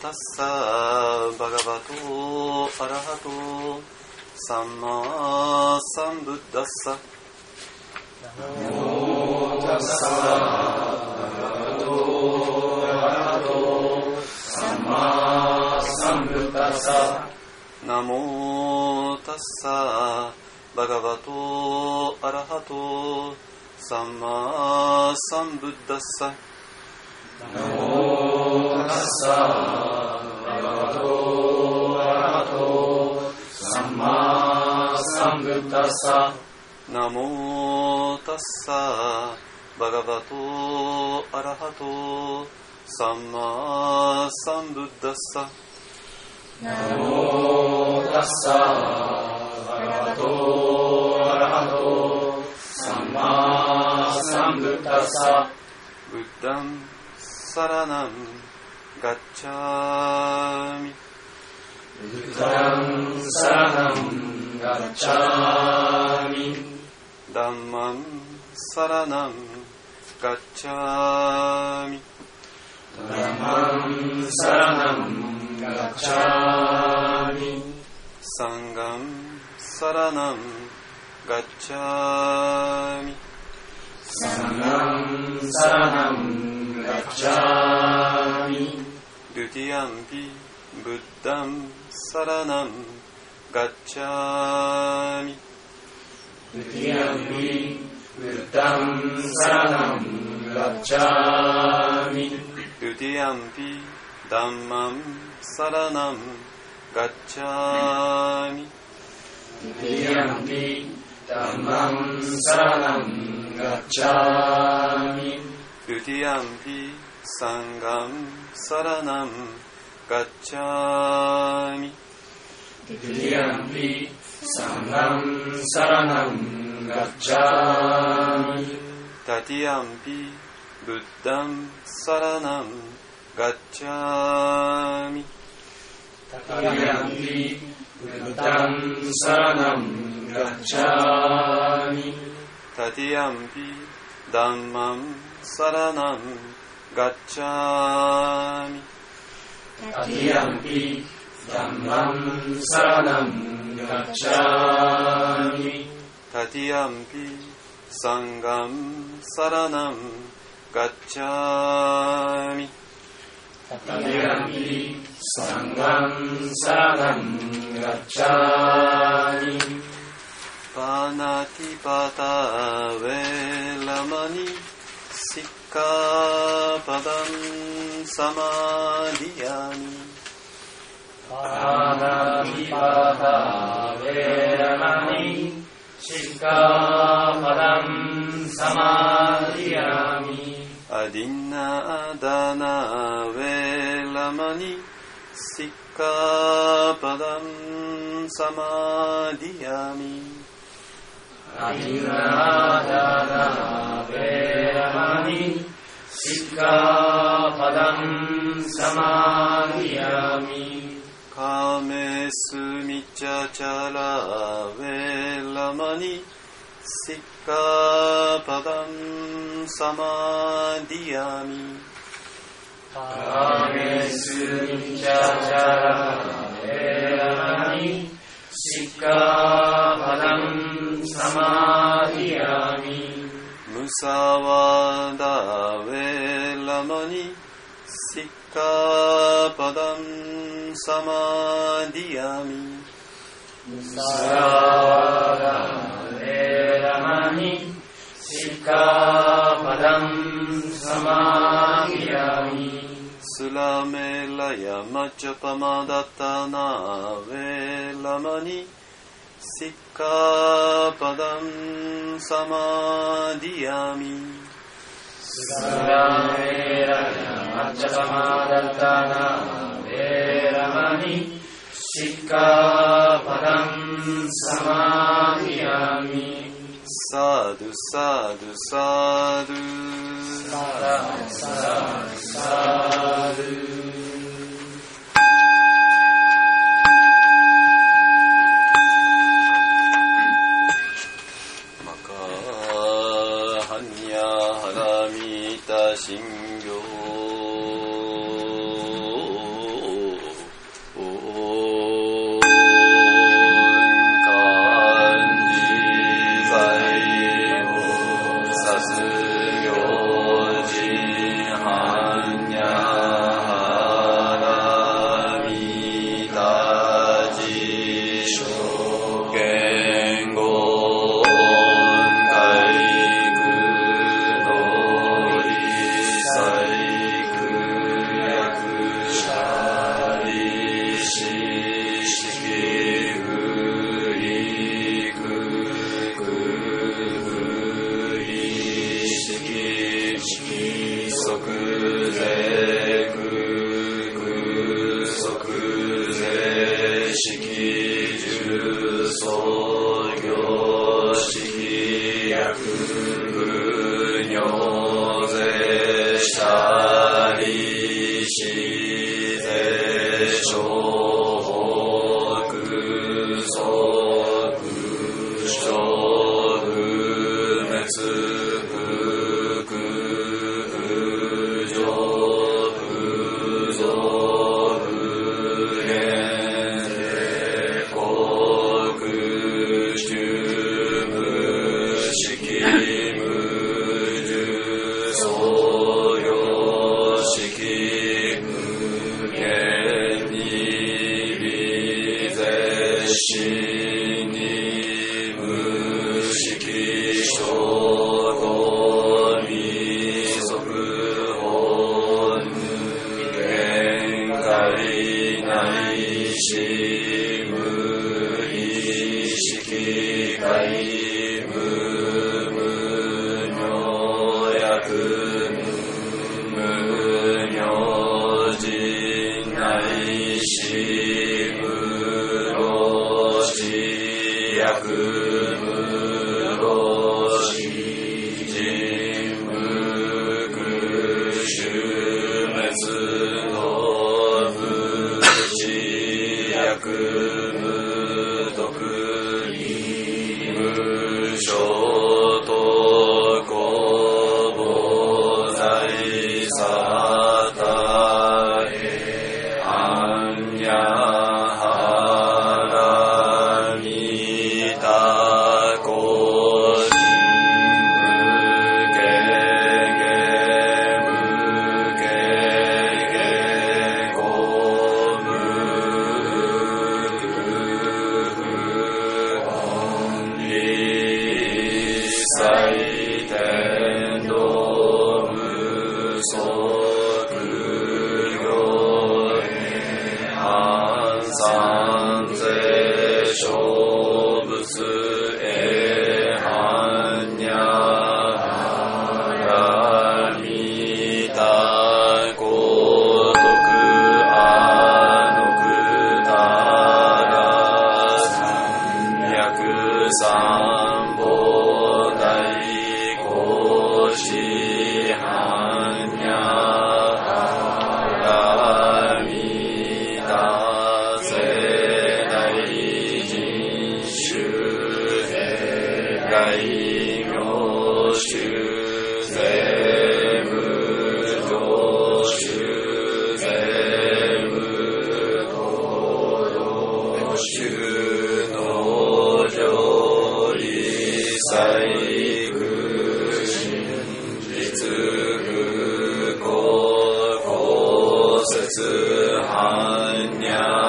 タッサバガバトアラハトサンマサンブッダッサナモタッサバガバトアラハトサンマサンブッダッサナモタッサバガバトアラハトサンマサンブッダッサナモタッサバガバトアラハトサンマサンブッダッサナモタッサバガバトアラハトサンマサンブッダッサナモタッサバガバトアラハトサンマサンブッダッサブッダンサラナンガッチャーミブッダンサラナンガッチャーミダンマンサラナンガッチャーミダンマンサラナンガッチャーミサンガンサラナンガッチャーミサンガンサラナンガッチャーミドゥティアンピブッダンサラナンガッチャーミドゥティアンピブッダンサラナンガッチャーミドゥティアンピダンマンサラナンガッチャーミドゥティアンピダンマンサラナンガッチャーミドゥティアンピサンガンサラナンガッチャーミドゥティアンピサンガンサラナンガッチャーミタティアンピブッダンサラナンガッチャーミタティアンピブッダンサラナンガッチャーミタティアンピダンマンサラナンガッチャーミタティアンピダンマンサラナンガッチャーミタティアンピサンガンサラナンガッチャーミタティアンピサンガンサラナンガッチャーミパナティパタウェラマニシッカパダンサマディアミパナティパタウェラマニシッカパダンサマディアミアディナアダナウェラマニシッカパダンサマディアミアディナダナベラマニシッカパダンサマディアミカメスミチャチャラウェラマニシッカパダンサマディアミカメスミチャチャラベラマニシッカパダンサマディアミムサワダウェラマニシッカパダンサマディアミムサワダウェラマニシッカパダンサマディアミスラメラヤマチャパマダタナウェラマニシッカパダンサマディアミスラメラヤマチャパマダタナウェラマニシッカパダンサマディアミサドゥサドゥサドゥサラサラサドゥマカハニヤハラミタシンギョ税空空即税式重創業式薬分尿税下利子税小北総小不滅不空不上不増不減国主無式無重創業式無限に微絶心に無式小公未速法限界内し無意識界無無明薬無明人内し無老死薬無老死人無空終滅の無死薬無毒無償と公母財沙汰安夜原見た個人無形公無一切天道無足行安産税小仏へ般若波たごとくあのくたら三脈三宝大公子般若波た世大人衆大名衆税無常衆税無行動衆の上一切空真実不公公説般若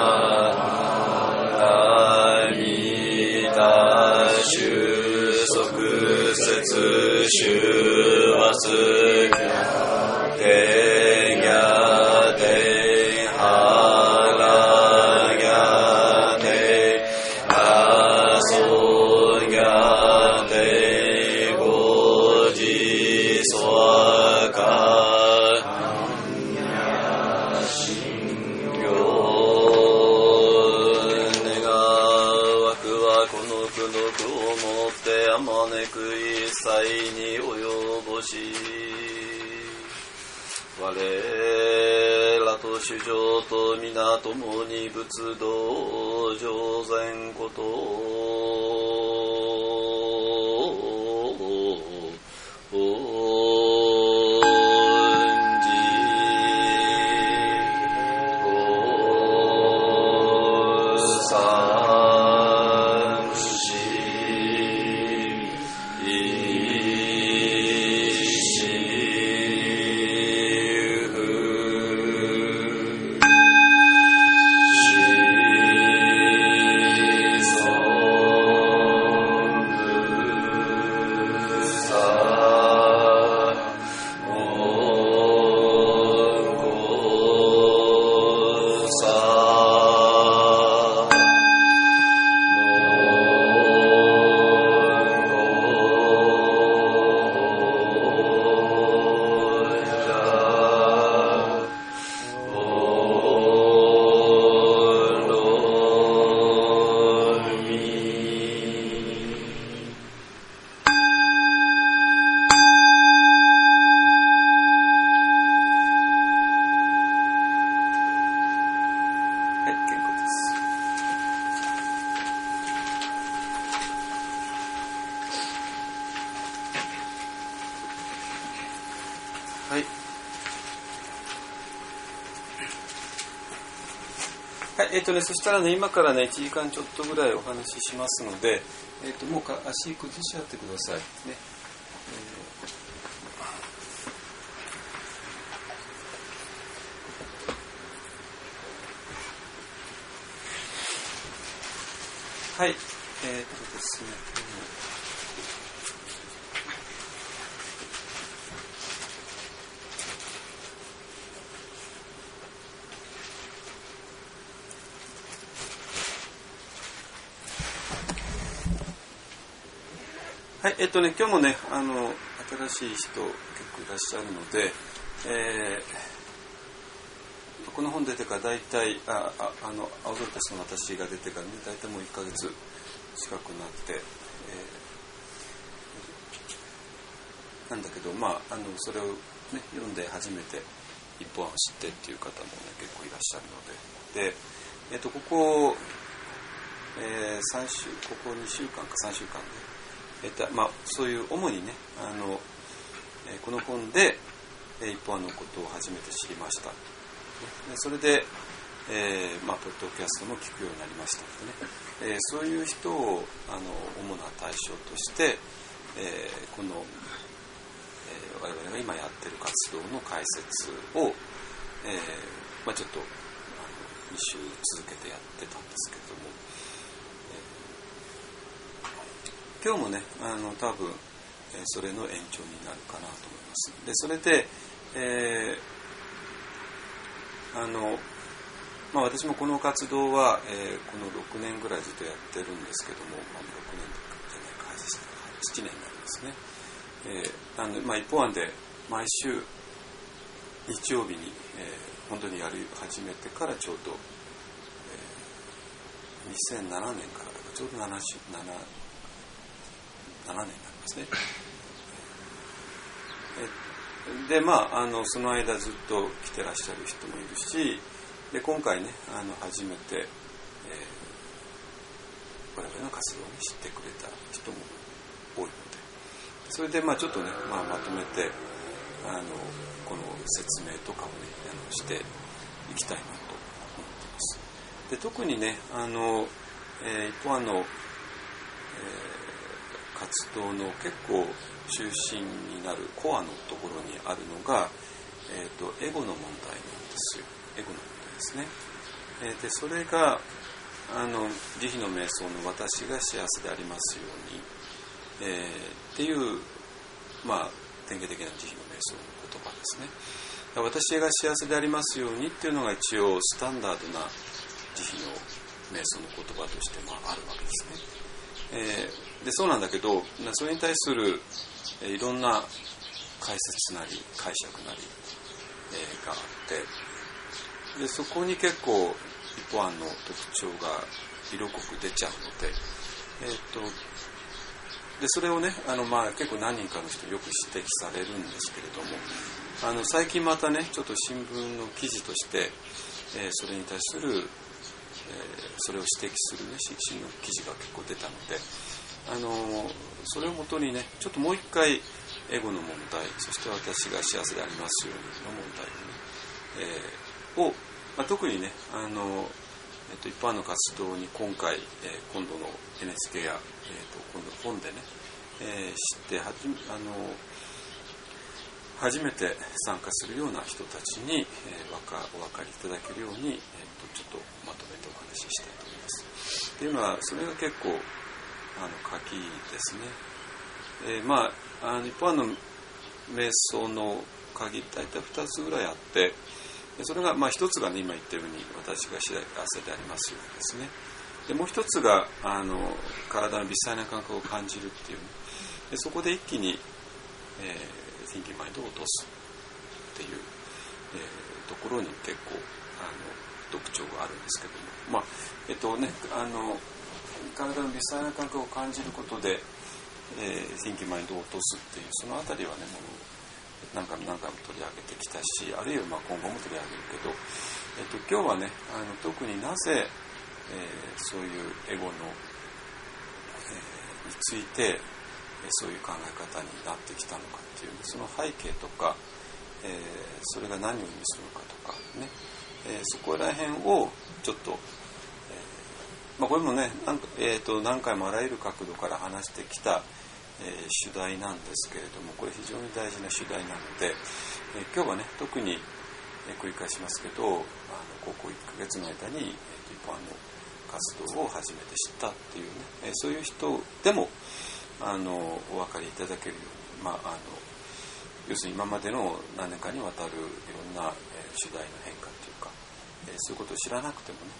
波た収束説修和す定逆定腹逆定阿僧逆定五時相かあまねく一切に及ぼし我らと主上と皆共に仏道上善こと 「 はい。はい、そしたらね、今からね、1時間ちょっとぐらいお話ししますので、もう足崩し合ってください。ね。はい。ですね。はい、今日もね、新しい人結構いらっしゃるので、この本出てから大体、青空たちの私が出てからね、大体もう1ヶ月近くなって、なんだけど、それを、ね、読んで初めて一本を知ってっていう方もね、結構いらっしゃるので、で、ここ、ここ2週間か3週間で、そういう主にね、この本で、一本のことを初めて知りました。でそれで、ポッドキャストも聞くようになりましたのでね、そういう人を主な対象として、この、我々が今やってる活動の解説を、ちょっと2週続けてやってたんですけれども、今日もね、多分、それの延長になるかなと思います。で、それで、私もこの活動は、この6年ぐらいずっとやってるんですけども、6年じゃないか、7年になりますね。一方案で毎週日曜日に、本当にやり始めてからちょうど、2007年からだからちょうど7年になりますね。で、その間ずっと来てらっしゃる人もいるし、で、今回ね、初めて、我々の活動に知ってくれた人も多いので、それで、ちょっとね、まとめて、この説明とかをね、していきたいなと思っています。で、特にね、一方活動の結構中心になるコアのところにあるのが、エゴの問題なんですよ。エゴの問題ですね。で、それが慈悲の瞑想の私が幸せでありますように、っていう、典型的な慈悲の瞑想の言葉ですね。私が幸せでありますようにっていうのが一応スタンダードな慈悲の瞑想の言葉としてあるわけですね。で、そうなんだけど、それに対する、いろんな解説なり解釈なり、があって、でそこに結構一方案の特徴が色濃く出ちゃうので、でそれをね、結構何人かの人よく指摘されるんですけれども、最近またね、ちょっと新聞の記事として、それに対する、それを指摘するね、新聞の記事が結構出たので、それをもとにね、ちょっともう一回エゴの問題、そして私が幸せでありますようにの問題をね、特にね、一般の活動に今度の NHK や、今度の本でね、知って初めて参加するような人たちに、お分かりいただけるように、ちょっとまとめてお話ししたいと思います。っていうのは、それが結構鍵ですね。一般の瞑想の鍵、大体2つぐらいあって、それが1つがね、今言ったように私が幸せでありますようにですね。でもう1つが体の微細な感覚を感じるっていう、ね、でそこで一気に、thinking mind を落とすっていう、ところに結構特徴があるんですけども、体の微細な感覚を感じることで、thinking mind を落とすっていう、そのあたりはね、もう何回も取り上げてきたし、あるいは今後も取り上げるけど、今日はね、特になぜ、そういうエゴの、について、そういう考え方になってきたのかっていう、その背景とか、 それが何を意味するのかとかね、そこら辺をちょっと、これもね、何回もあらゆる角度から話してきた、主題なんですけれども、これ非常に大事な主題なので、今日はね特に、繰り返しますけど、高校1ヶ月の間に、一般の活動を初めて知ったっていうね、そういう人でもお分かりいただけるように、要するに今までの何年かにわたるいろんな、主題の変化というか、そういうことを知らなくてもね、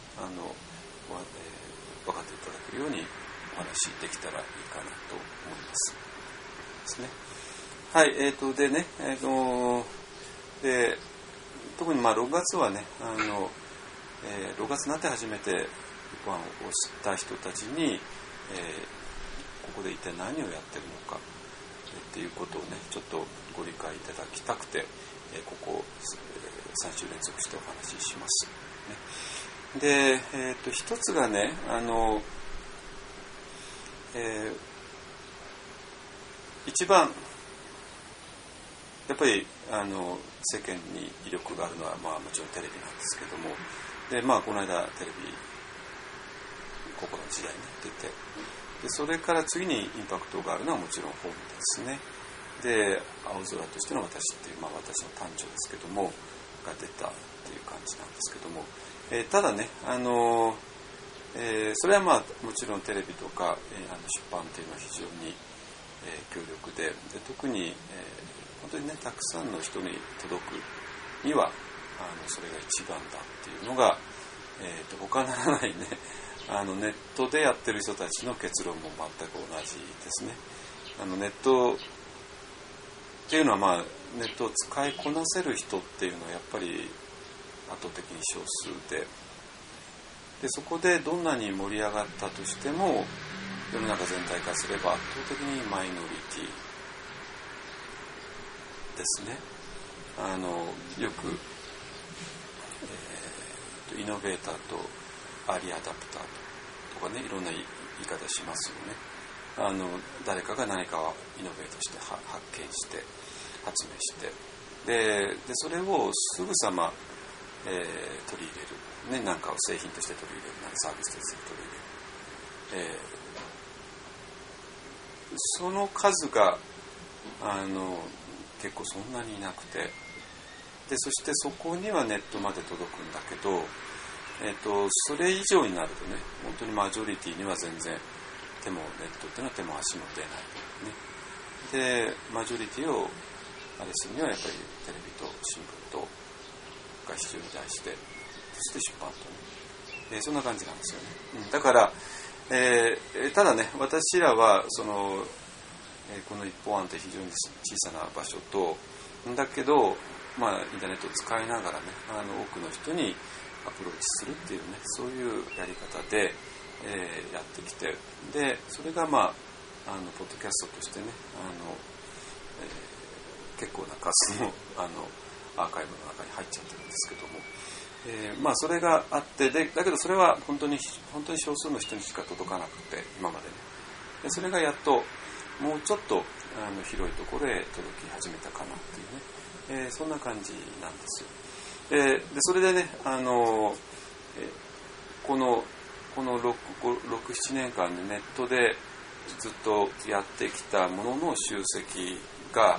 分かっていただけるようにお話できたらいいかなと思いますですね。はい、でね、で特に6月はね、6月になって初めて一般を知った人たちに、ここで一体何をやってるのかっていうことをねちょっとご理解いただきたくて、ここ3週連続してお話しします、ね。で、一つがね、一番やっぱり世間に威力があるのは、もちろんテレビなんですけども、でこの間テレビここの時代に出て、でそれから次にインパクトがあるのはもちろん本ですね。で青空としての私っていう、私の誕生ですけどもが出たっていう感じなんですけども、ただね、それはもちろんテレビとか、出版っていうのは非常に、強力で特に、本当にねたくさんの人に届くにはそれが一番だっていうのが、他ならないねネットでやってる人たちの結論も全く同じですね。ネットっていうのは、ネットを使いこなせる人っていうのはやっぱり圧倒的に少数で、そこでどんなに盛り上がったとしても世の中全体化すれば圧倒的にマイノリティですね。よく、イノベーターとアーリーアダプターとかね、いろんな言い方しますよね。誰かが何かをイノベートして発見して発明してでそれをすぐさま、取り入れる、ね、なんかを製品として取り入れる、なんかサービスとして取り入れる、その数が結構そんなにいなくて、そしてそこにはネットまで届くんだけど、それ以上になるとね、本当にマジョリティには全然ネットっていうのは手も足も出ない、ね、でマジョリティをあれするにはやっぱりテレビと新聞とが非常に大事で、そして出版とね、そんな感じなんですよね。だから、ただね、私らはこの一方案って非常に小さな場所とだけど、インターネットを使いながらね、多くの人にアプローチするっていうね、そういうやり方で、やってきて、でそれがポッドキャストとしてね、結構な数のアーカイブの中に入っちゃってるんですけども、それがあってだけどそれは本当に少数の人にしか届かなくて今までね、でそれがやっともうちょっと広いところへ届き始めたかなっていうね、そんな感じなんですよ。でそれでね、この 6,7 年間でネットでずっとやってきたものの集積が、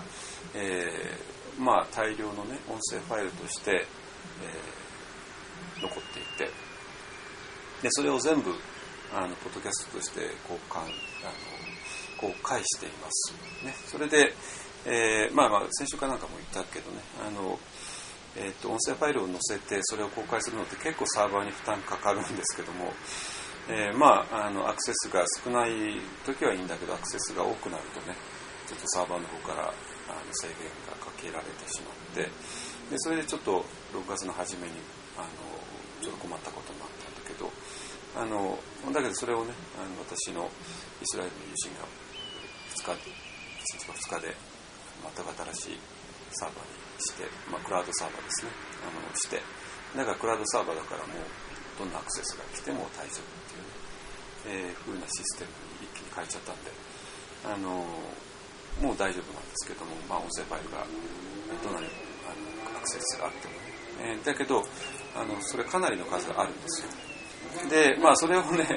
大量のね音声ファイルとして、残っていて、でそれを全部ポッドキャストとして公開していますね。それで、先週かなんかも言ったけどね、音声ファイルを載せてそれを公開するのって結構サーバーに負担かかるんですけども、アクセスが少ない時はいいんだけど、アクセスが多くなるとね、ちょっとサーバーの方から制限がかけられてしまって、でそれでちょっと6月の初めにちょっと困ったこともあったんだけど、だけどそれをね、私のイスラエルの友人が1日か2日で全く新しいサーバーにして、クラウドサーバーですね、して、だからクラウドサーバーだからもうどんなアクセスが来ても大丈夫っていうね、風なシステムに一気に変えちゃったんで、もう大丈夫なんですけども、音声ファイルがどんなにアクセスがあってもね、だけどそれかなりの数があるんですよ。でそれをね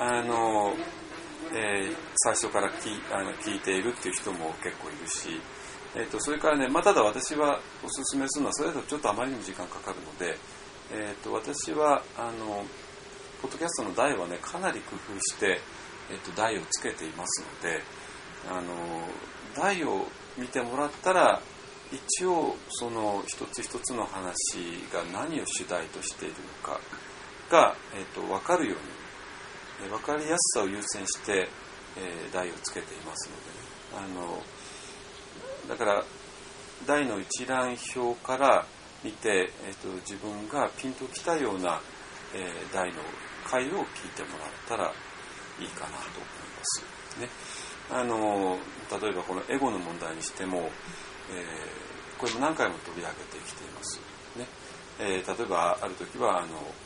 最初から聞いているっていう人も結構いるし、それからね、ただ私はおすすめするのはそれだとちょっとあまりにも時間かかるので、私はポッドキャストの台はねかなり工夫して、台をつけていますので、台を見てもらったら一応その一つ一つの話が何を主題としているのかが、分かるように、分かりやすさを優先して、台をつけていますのでね、だから台の一覧表から見て、自分がピンときたような、台の回を聞いてもらったらいいかなと思いますね。例えばこのエゴの問題にしても、これも何回も取り上げてきていますね。例えばある時は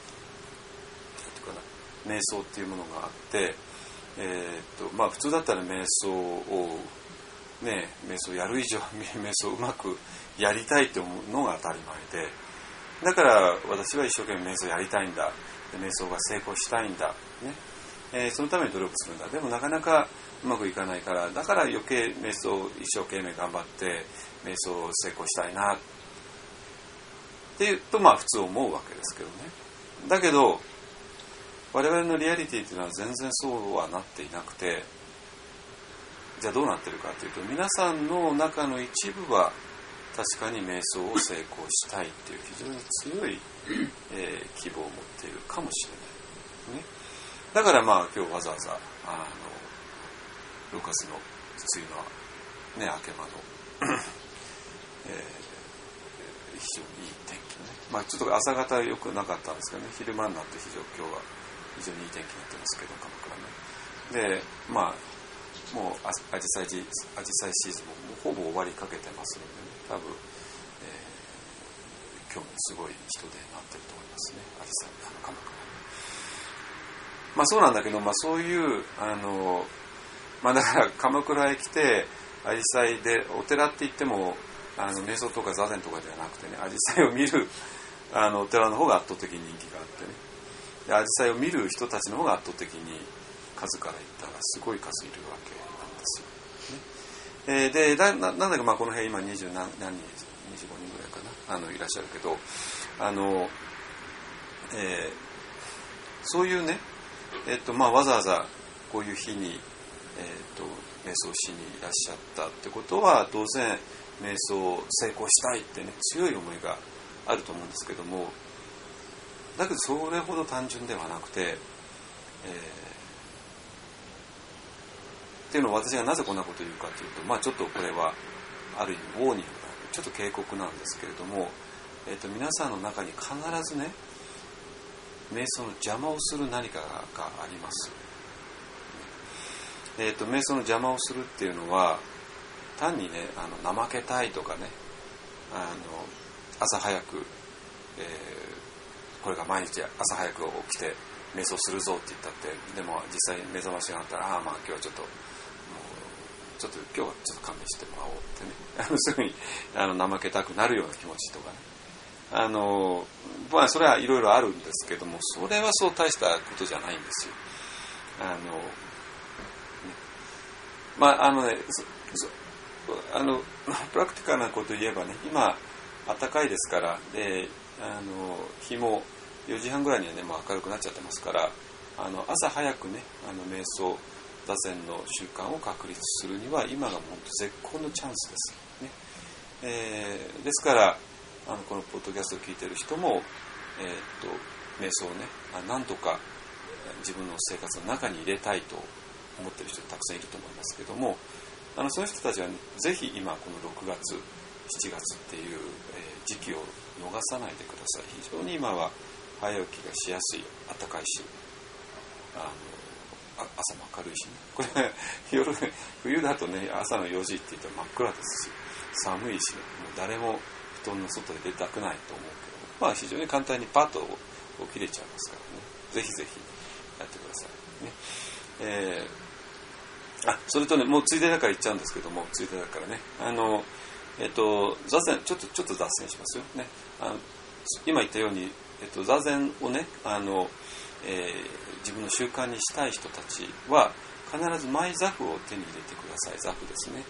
瞑想っていうものがあって、普通だったら瞑想をね、瞑想やる以上瞑想をうまくやりたいと思うのが当たり前で、だから私は一生懸命瞑想やりたいんだ、瞑想が成功したいんだ、ね、そのために努力するんだ。でもなかなかうまくいかないから、だから余計瞑想を一生懸命頑張って瞑想を成功したいなっていうと普通思うわけですけどね。だけど我々のリアリティというのは全然そうはなっていなくて、じゃあどうなってるかというと、皆さんの中の一部は確かに瞑想を成功したいという非常に強い、希望を持っているかもしれない、ね、だから今日わざわざ6月の梅雨の、ね、明け間の、非常にいい天気のね、ちょっと朝方良くなかったんですけどね、昼間になって今日は非常にいい天気になってますけど、鎌倉ね。でもうアジサイシーズンもほぼ終わりかけてますので、ね、多分、今日もすごい人出になってると思いますね、アジサイ鎌倉。そうなんだけど、そういうだから鎌倉へ来てアジサイでお寺って言っても瞑想とか座禅とかではなくてね、アジサイを見るお寺の方が圧倒的に人気があってね、でアジサイを見る人たちの方が圧倒的に数から言ったらすごい数いるわけなんですよ、ね。でなんだかこの辺今20何人25人ぐらいかないらっしゃるけど、そういうね、わざわざこういう日に、瞑想しにいらっしゃったってことは、当然瞑想を成功したいってね、強い思いがあると思うんですけども、だけどそれほど単純ではなくて、っていうのを私がなぜこんなことを言うかというと、ちょっとこれはある意味ウォーニング、ちょっと警告なんですけれども、皆さんの中に必ずね、瞑想の邪魔をする何かがあります。瞑想の邪魔をするっていうのは、単にね、怠けたいとかね、朝早く、これが毎日朝早く起きて瞑想するぞって言ったって、でも実際目覚ましがあったら、今日はちょっと今日はちょっと勘弁してもらおうってね、すぐに怠けたくなるような気持ちとかね、それはいろいろあるんですけども、それはそう大したことじゃないんですよ。プラクティカルなことを言えばね、今暖かいですから、で日も4時半ぐらいにはね、明るくなっちゃってますから、朝早くね、瞑想座禅の習慣を確立するには今がもう絶好のチャンスですね。ですからこのポッドキャストを聞いている人も、瞑想をね、なんとか自分の生活の中に入れたいと思っている人たくさんいると思いますけども、そういう人たちは、ね、ぜひ今この6月7月っていう、時期を逃さないでください。非常に今は早起きがしやすい、暖かいし、朝も明るいしね、これ冬だとね、朝の4時って言ったら真っ暗ですし、寒いしね、もう誰も布団の外で出たくないと思うけど、非常に簡単にパッと起きれちゃいますからね、ぜひぜひやってくださいね。それとね、もうついでだから言っちゃうんですけども、ついでだからね、 座禅ちょっと脱線しますよね。今言ったように、座禅をね自分の習慣にしたい人たちは必ずマイ座布を手に入れてください。座布ですね。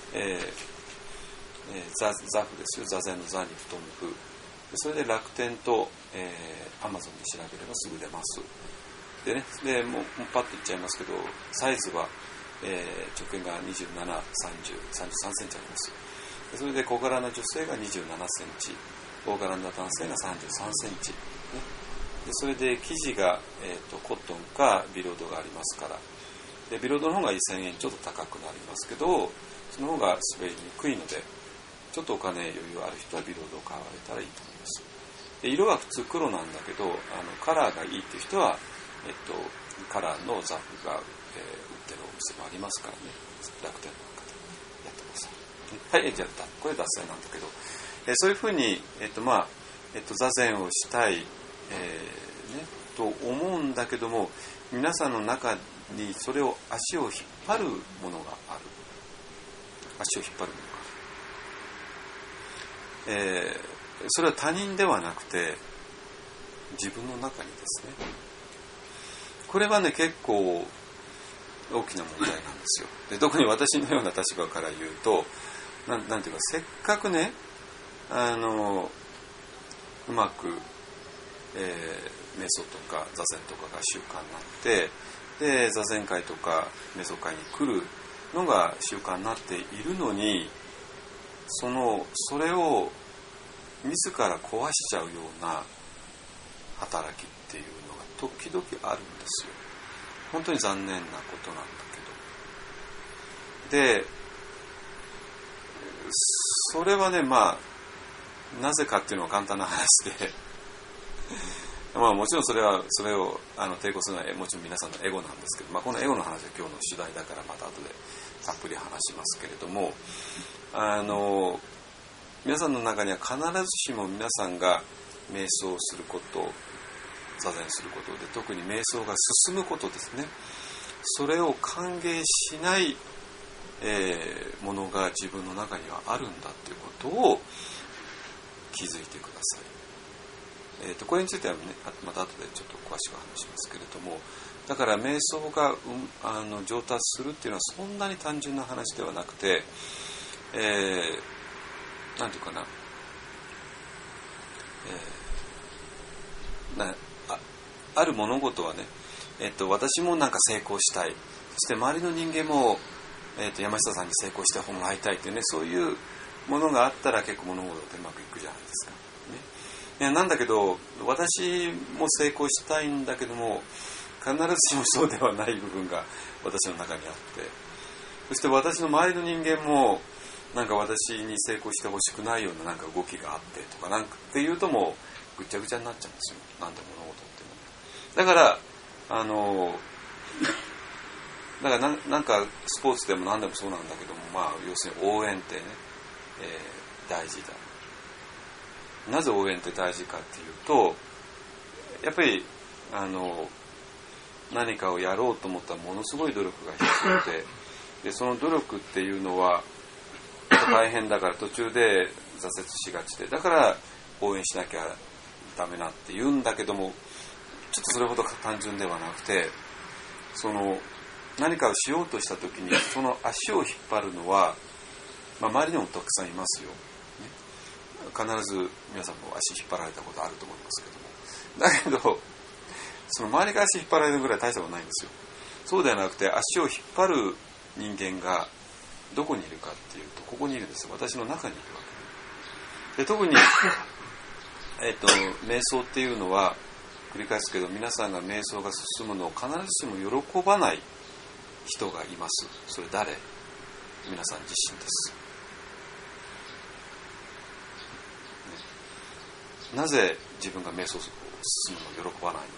座布ですよ。座禅の座に布団の布。それで楽天と、Amazon で調べればすぐ出ます。でね、もうパッと言っちゃいますけど、サイズは、直径が27、30、33センチあります。それで小柄な女性が27センチ、大柄な男性が33センチ、ね、でそれで生地が、コットンかビロードがありますから、でビロードの方が1000円ちょっと高くなりますけど、その方が滑りにくいので、ちょっとお金余裕ある人はビロードを買われたらいいと思います。で色は普通黒なんだけど、カラーがいいっていう人は、カラーの座布が、売ってるお店もありますからね。楽天の中でやってください。はい、じゃあこれ脱線なんだけど、そういうふうに、座禅をしたい、と思うんだけども、皆さんの中にそれを足を引っ張るものがある。足を引っ張るものがある。それは他人ではなくて自分の中にですね。これはね結構大きな問題なんですよ。で特に私のような立場から言うと、なんていうか、せっかくねうまく、瞑想とか座禅とかが習慣になって、で座禅会とか瞑想会に来るのが習慣になっているのに、それを自ら壊しちゃうような働きっていうのが時々あるんですよ。本当に残念なことなんだけど。で、それはね、なぜかっていうのは簡単な話でもちろんそれを抵抗するのはもちろん皆さんのエゴなんですけど、このエゴの話は今日の主題だからまた後でたっぷり話しますけれども、皆さんの中には必ずしも皆さんが瞑想すること、座禅することで、特に瞑想が進むことですね、それを歓迎しない、ものが自分の中にはあるんだということを気づいてください。これについてはね、また後でちょっと詳しく話しますけれども、だから瞑想が、上達するっていうのはそんなに単純な話ではなくて、なんていうかな、ある物事はね、私もなんか成功したい、そして周りの人間も、山下さんに成功してもらいたいっていうね、そういうものがあったら結構物事ってうまくいくじゃないですか、ね。なんだけど私も成功したいんだけども、必ずしもそうではない部分が私の中にあって、そして私の周りの人間もなんか私に成功してほしくないようななんか動きがあってとかなんかっていうと、もうぐちゃぐちゃになっちゃうんですよ、なんで物事っても。だからなんかスポーツでも何でもそうなんだけども、要するに応援ってね、大事だ。なぜ応援って大事かっていうと、やっぱり何かをやろうと思ったらものすごい努力が必要で、その努力っていうのは大変だから途中で挫折しがちで、だから応援しなきゃダメなって言うんだけども、ちょっとそれほど単純ではなくて、何かをしようとした時にその足を引っ張るのは、周りにもたくさんいますよ、ね。必ず皆さんも足引っ張られたことあると思いますけども、だけどその周りが足引っ張られるぐらい大したことないんですよ。そうではなくて、足を引っ張る人間がどこにいるかっていうと、ここにいるんですよ。私の中にいるわけで、特に瞑想っていうのは、繰り返すけど、皆さんが瞑想が進むのを必ずしも喜ばない人がいます。それ誰？皆さん自身です。なぜ自分が瞑想を進むのを喜ばないの？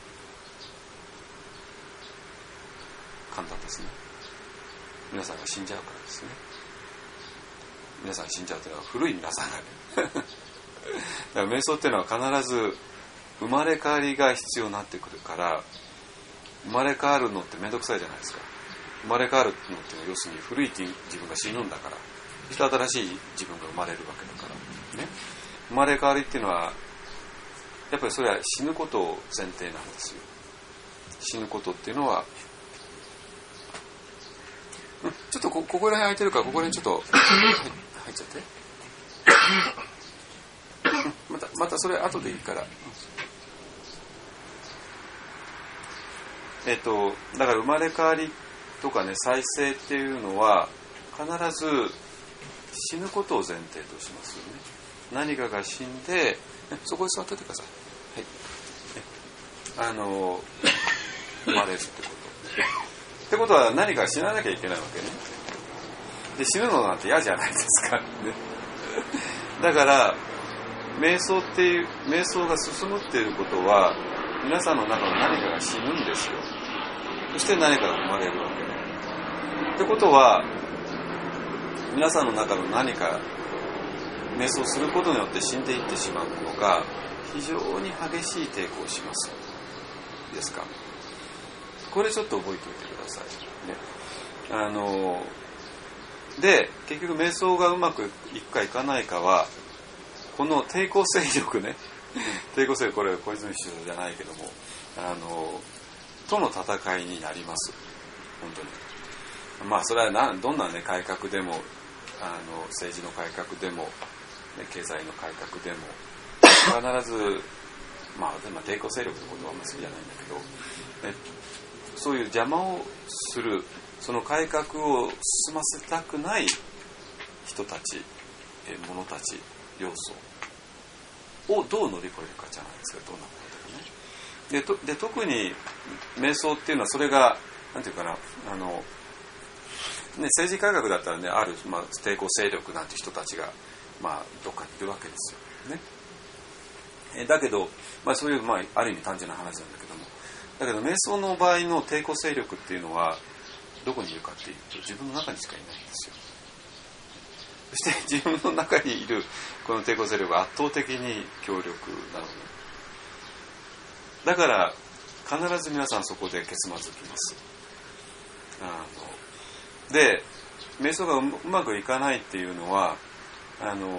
簡単ですね。皆さんが死んじゃうからですね。皆さんが死んじゃうというのは古い皆さんがねだから瞑想っていうのは必ず生まれ変わりが必要になってくるから、生まれ変わるのってめんどくさいじゃないですか。生まれ変わるのっていうのは要するに古い自分が死ぬんだから、 そして新しい自分が生まれるわけだからね。生まれ変わりっていうのはやっぱりそれは死ぬことを前提なんですよ。死ぬことっていうのは、ちょっとここら辺空いてるからここら辺ちょっと入っちゃってまたそれ後でいいから。だから生まれ変わりとかね、再生っていうのは必ず死ぬことを前提としますよね。何かが死んで、そこに座っててください。生まれるってこと。ってことは何か死ななきゃいけないわけね。で、死ぬのなんて嫌じゃないですか、ね。だから瞑想が進むっていうことは、皆さんの中の何かが死ぬんですよ。そして何かが生まれるわけね。ってことは、皆さんの中の何か瞑想することによって死んでいってしまうものが非常に激しい抵抗をします。ですか。これちょっと覚えておいてくださいね。で、結局瞑想がうまくいくかいかないかは、この抵抗勢力ね、抵抗勢力、これは小泉首相じゃないけども、との戦いになります。本当に。まあそれはどんなね改革でも、政治の改革でも、ね、経済の改革でも必ず、まあ抵抗勢力のことはあんまり好きじゃないんだけど、ね、そういう邪魔をする、その改革を進ませたくない人たち、者たち、要素をどう乗り越えるかじゃないですか。どんなことでね。で特に瞑想っていうのはそれがなんていうかな、政治改革だったらね、ある、抵抗勢力なんて人たちが、どっかにいるわけですよね。だけど、そういう、ある意味単純な話なんだけども、だけど瞑想の場合の抵抗勢力っていうのはどこにいるかっていうと、自分の中にしかいないんですよ。そして自分の中にいるこの抵抗勢力が圧倒的に強力なので、だから必ず皆さんそこで結末つきます。で、瞑想がうまくいかないっていうのはなんかな、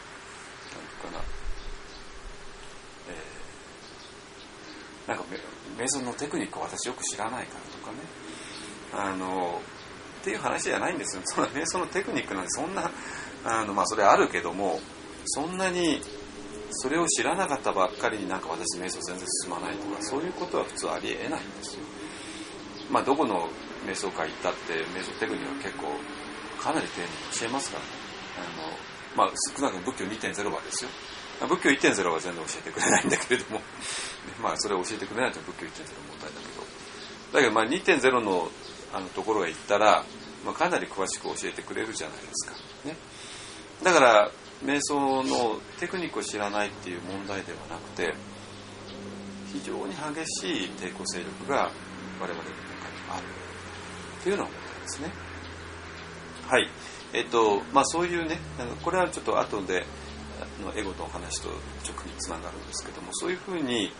なんか瞑想のテクニックを私よく知らないからとかね、っていう話じゃないんですよ。その瞑想のテクニックなんてそんなそれあるけども、そんなにそれを知らなかったばっかりになんか私瞑想全然進まないとか、そういうことは普通ありえないんですよ。どこの瞑想会行ったって瞑想テクニックは結構かなり丁寧に教えますからね。少なくとも仏教 2.0 はですよ。仏教 1.0 は全然教えてくれないんだけれどもそれを教えてくれないと仏教 1.0 の問題だけど、2.0 のところへ行ったら、かなり詳しく教えてくれるじゃないですか、ね。だから瞑想のテクニックを知らないっていう問題ではなくて、非常に激しい抵抗勢力が我々の中にあるというのが問題ですね。はい。そういうね、これはちょっと後でエゴの話と直につながるんですけども、そういうふうに、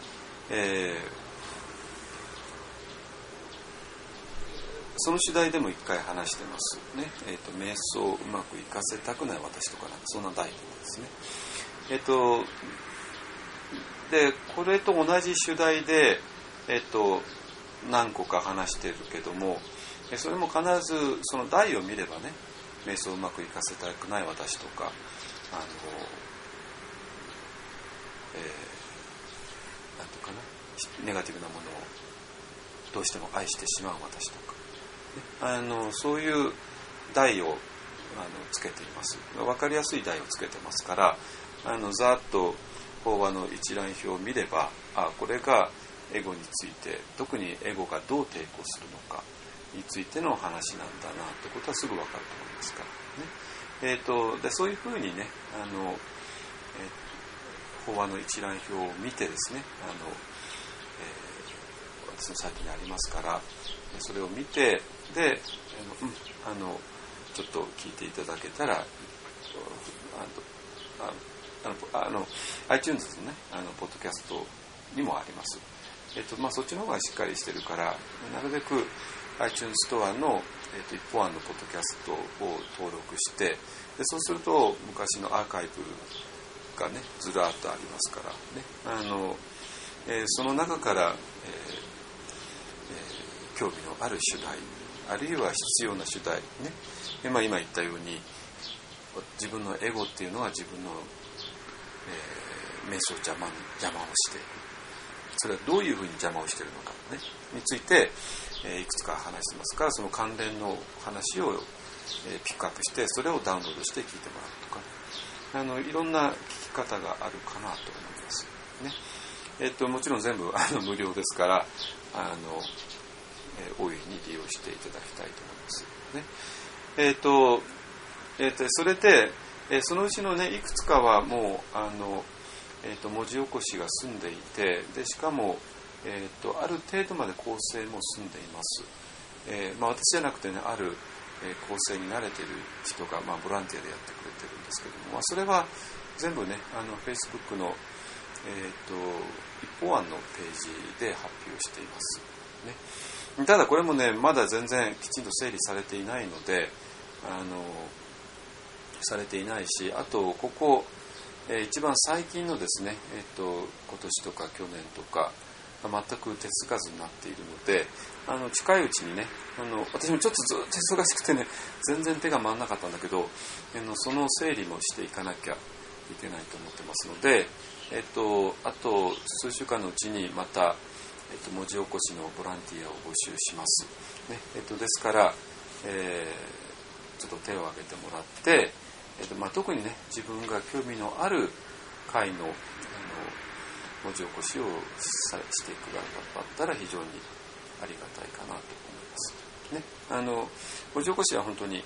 その次第でも一回話してますね。瞑想をうまくいかせたくない私とか、そんな題ですね。でこれと同じ主題で何個か話してるけども、それも必ずその題を見ればね、瞑想をうまくいかせたくない私とか、なんていうかな、ネガティブなものをどうしても愛してしまう私とか、そういう題をつけています。分かりやすい題をつけてますから、ざっと法話の一覧表を見れば、これがエゴについて、特にエゴがどう抵抗するのかについての話なんだなってことはすぐ分かると思いますからね。でそういうふうにね、法話の一覧表を見てですね、私のサイトにありますから、それを見て、でちょっと聞いていただけたら、iTunes のね、ポッドキャストにもあります。そっちの方がしっかりしてるから、なるべく iTunes ストアの、一方案のポッドキャストを登録して、でそうすると昔のアーカイブがねずらっとありますからね、その中から、興味のある主題あるいは必要な主題ね、今言ったように自分のエゴっていうのは自分の、瞑想邪魔をしている、それはどういうふうに邪魔をしているのか、ね、について、いくつか話してますから、その関連の話を、ピックアップしてそれをダウンロードして聞いてもらうとか、いろんな聞き方があるかなと思います、ね。もちろん全部無料ですから大いに利用していただきたいと思いますね。それで、そのうちのねいくつかはもう文字起こしが済んでいて、でしかも、ある程度まで構成も済んでいます。私じゃなくてねある、構成に慣れている人が、ボランティアでやってくれてるんですけども、それは全部ねFacebook の、一方案のページで発表していますね。ただこれもねまだ全然きちんと整理されていないのでされていないし、あとここ、一番最近のですね、今年とか去年とか全く手つかずになっているので、近いうちにね私もちょっとずっと忙しくてね全然手が回らなかったんだけど、その整理もしていかなきゃいけないと思ってますので、あと数週間のうちにまた文字起こしのボランティアを募集します、ね。ですから、ちょっと手を挙げてもらって、特にね自分が興味のある回の、文字起こしをしていくがだったら非常にありがたいかなと思います、ね。文字起こしは本当に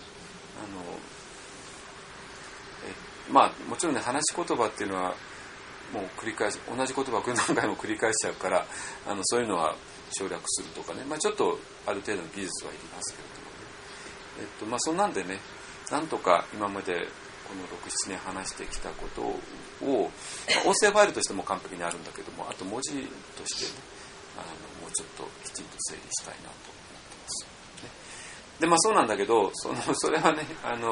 もちろんね話し言葉っていうのはもう繰り返し同じ言葉を何回も繰り返しちゃうからそういうのは省略するとかね、ちょっとある程度の技術はいりますけれどもね、そんなんでねなんとか今までこの 6,7 年話してきたことを、音声ファイルとしても完璧にあるんだけども、あと文字として、ね、もうちょっときちんと整理したいなと思ってます、ね。でそうなんだけどそれはね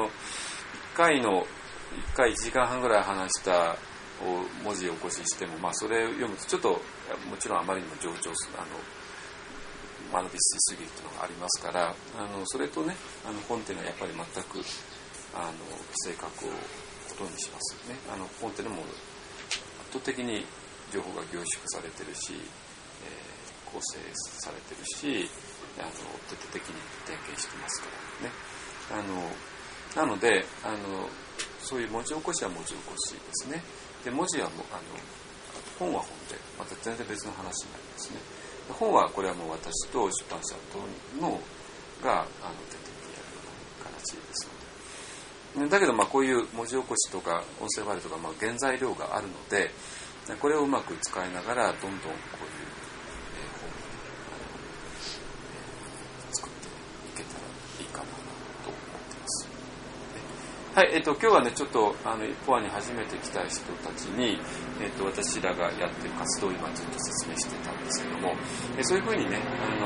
1回1時間半ぐらい話した文字を起こししても、それを読むとちょっともちろんあまりにも上長間延びしすぎるというのがありますから、それとね本っていうのはやっぱり全く性格をことにしますね。本っていうのも圧倒的に情報が凝縮されてるし、構成されてるし徹底的に点検してますからね。なのでそういう文字起こしは文字起こしですね。で文字は本は本でまた全然別の話になりますね。本はこれはもう私と出版社とのが徹底的にやるような形ですので、だけどこういう文字起こしとか音声ファイルとか原材料があるので、これをうまく使いながらどんどんこういう、本を作っていけたらいいかなと思ってます。はい、今日はねちょっと一方に初めて来た人たちに、私らがやってる活動を今ずっと説明してたんですけども、そういうふうにね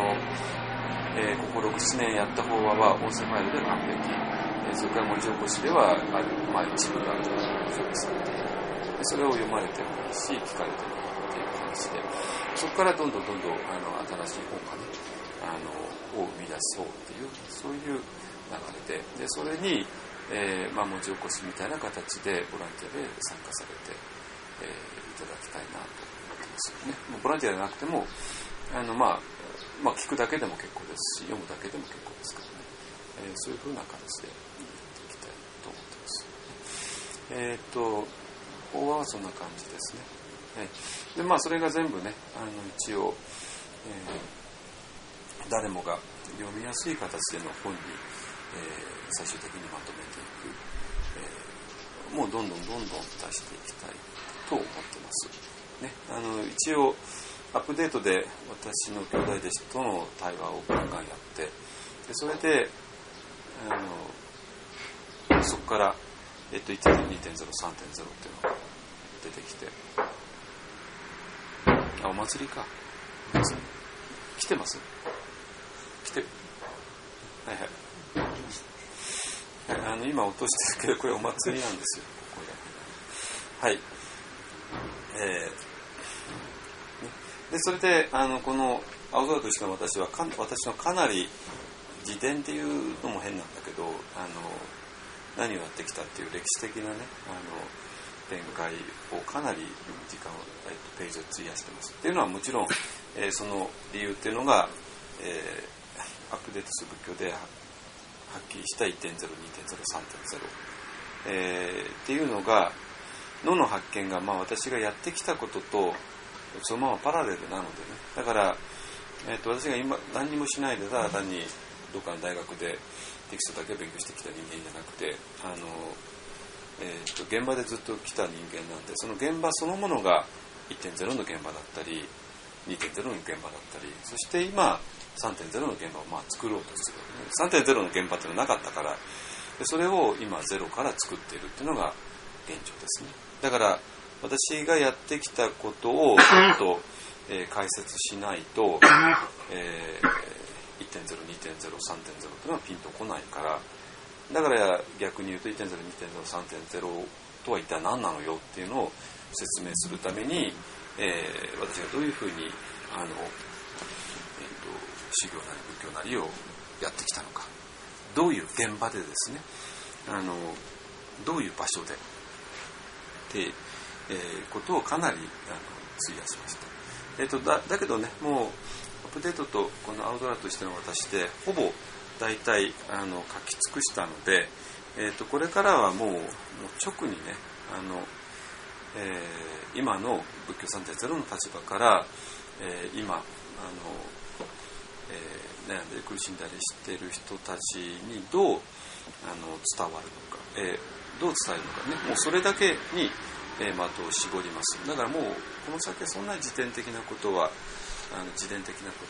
ここ 6,7 年やった法話は音声ファイルで完璧、それから文字起こしでは一部が表記されている、それを読まれてもいいし聞かれてもいいっていう話で、そこからどんどん新しい本がねを生み出そうっていうそういう流れで、それに文字起こしみたいな形でボランティアで参加されて、いただきたいなと思ってますよね。ボランティアじゃなくても聞くだけでも結構ですし読むだけでも結構ですからね、そういうふうな形でやっていきたいと思ってます。法話はそんな感じですね。でそれが全部ね一応、誰もが読みやすい形での本に最終的にまとめていく、もうどんどん出していきたいと思ってますね。一応アップデートで私の兄弟弟子との対話をガンガンやって、でそれでそこから、1.0、2.0、3.0 っていうのが出てきて、お祭りか来てます？来てる？ はいはい、今落としてるけど、これお祭りなんですよ。これはい。でそれでこの青空としての私は私のかなり自伝っていうのも変なんだけど何をやってきたっていう歴史的なね展開をかなり時間を、ページを費やしてます。っていうのはもちろん、その理由っていうのが、アップデートする仏教ではっきりした 1.0、2.0、3.0、っていうのが野の発見が、私がやってきたこととそのままパラレルなのでね。だから、私が今何にもしないでただ単にどっかの大学でテキストだけ勉強してきた人間じゃなくて現場でずっと来た人間なんで、その現場そのものが 1.0 の現場だったり 2.0 の現場だったり、そして今 3.0 の現場を作ろうとする、3.0 の現場っていうのはなかったから、でそれを今ゼロから作っているっていうのが現状ですね。だから私がやってきたことをちょっと、解説しないと、1.0、2.0、3.0 っていうのはピンとこないから、だから逆に言うと 1.0、2.0、3.0 とは一体何なのよっていうのを説明するために、私がどういうふうに修行なり仏教なりをやってきたのか、どういう現場でですね、どういう場所でってことをかなり費やしました。だけどね、もうアップデートとこの青空としての私でほぼ大体書き尽くしたので、これからはもう直にね今の仏教 3.0 の立場から、今悩んで苦しんだりしている人たちにどう伝わるのか、どう伝えるのかね、もうそれだけに的を絞ります。だからもうこの先そんな自伝的なことはね、書く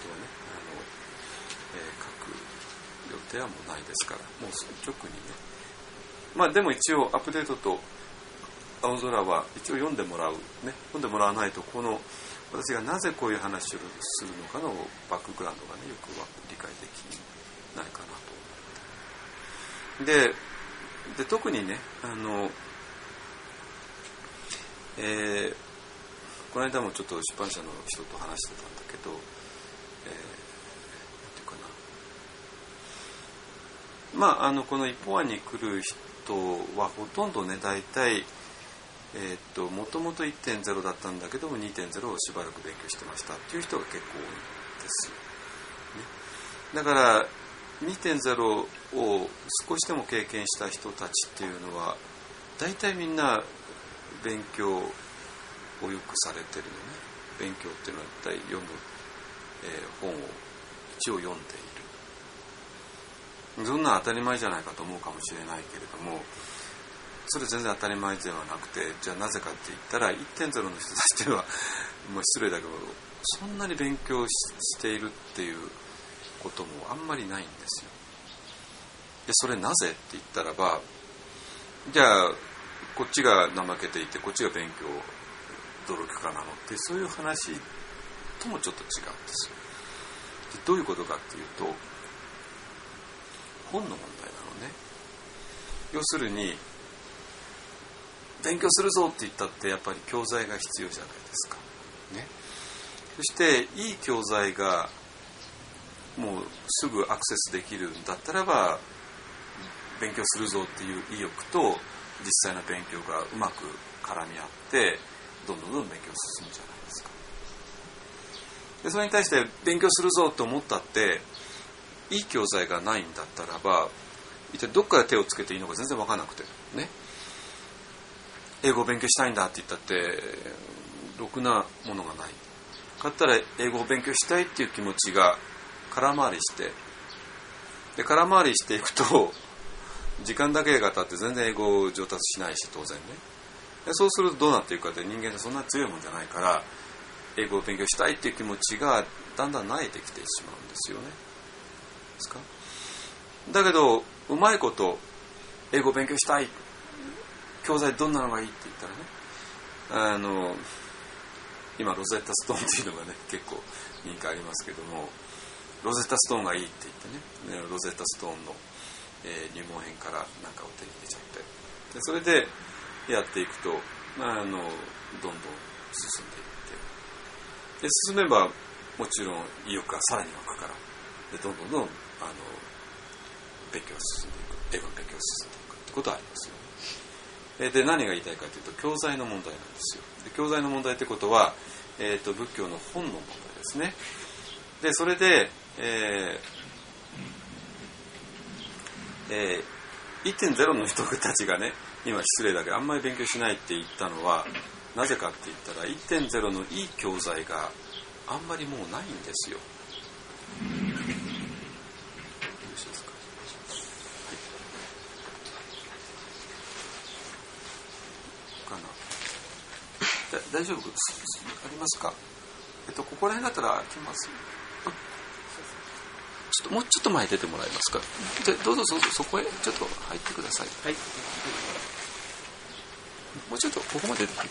予定はもうないですから、もう直にね、でも一応アップデートと青空は一応読んでもらうね、読んでもらわないとこの私がなぜこういう話をするのかのバックグラウンドがねよく理解できないかなと思って、で特にねこの間もちょっと出版社の人と話してたんだけど、なんていうかな、この一方案に来る人はほとんどね大体もともと 1.0 だったんだけども 2.0 をしばらく勉強してましたっていう人が結構多いんですよ、ね、だから 2.0 を少しでも経験した人たちっていうのは大体みんな勉強をよくされてるのね。勉強っていうのは一体読む、本を一応読んでいる。そんな当たり前じゃないかと思うかもしれないけれども、それ全然当たり前ではなくて、じゃあなぜかって言ったら 1.0 の人たちではもう失礼だけどそんなに勉強しているっていうこともあんまりないんですよ。でそれなぜって言ったらば、じゃあこっちが怠けていてこっちが勉強努力家なのってそういう話ともちょっと違うんですよ。でどういうことかっていうと本の問題なのね。要するに勉強するぞって言ったってやっぱり教材が必要じゃないですか、ね、そしていい教材がもうすぐアクセスできるんだったらば勉強するぞっていう意欲と実際の勉強がうまく絡み合ってどんどん勉強進むじゃないですか。でそれに対して勉強するぞと思ったっていい教材がないんだったらば一体どっから手をつけていいのか全然分からなくてね、英語を勉強したいんだって言ったってろくなものがないかったら英語を勉強したいっていう気持ちが空回りしてで空回りしていくと時間だけが経って全然英語を上達しないし当然ね。でそうするとどうなっていくかって人間ってそんな強いもんじゃないから英語を勉強したいっていう気持ちがだんだん慣れてきてしまうんですよね。ですか。だけどうまいこと英語を勉強したい教材どんなのがいいって言ったらね今ロゼッタストーンっていうのがね結構人気ありますけどもロゼッタストーンがいいって言ってね、ロゼッタストーンの、入門編からなんかを手に入れちゃって、でそれでやっていくと、どんどん進んでいって、で進めばもちろん意欲がさらに湧くから、でどんどん勉強が進んでいく、英語の勉強が進んでいくってことはありますよね。で何が言いたいかというと、教材の問題なんですよ。で教材の問題ってことは、仏教の本の問題ですね。でそれで、1.0 の人たちがね、今失礼だけどあんまり勉強しないって言ったのはなぜかって言ったら、 1.0 のいい教材があんまりもうないんですよ。大丈夫ありますか？ここら辺だったら来ます。もうちょっと前出てもらえますか？じゃどうぞそこへちょっと入ってください。はい。もうちょっとここまで出てきて。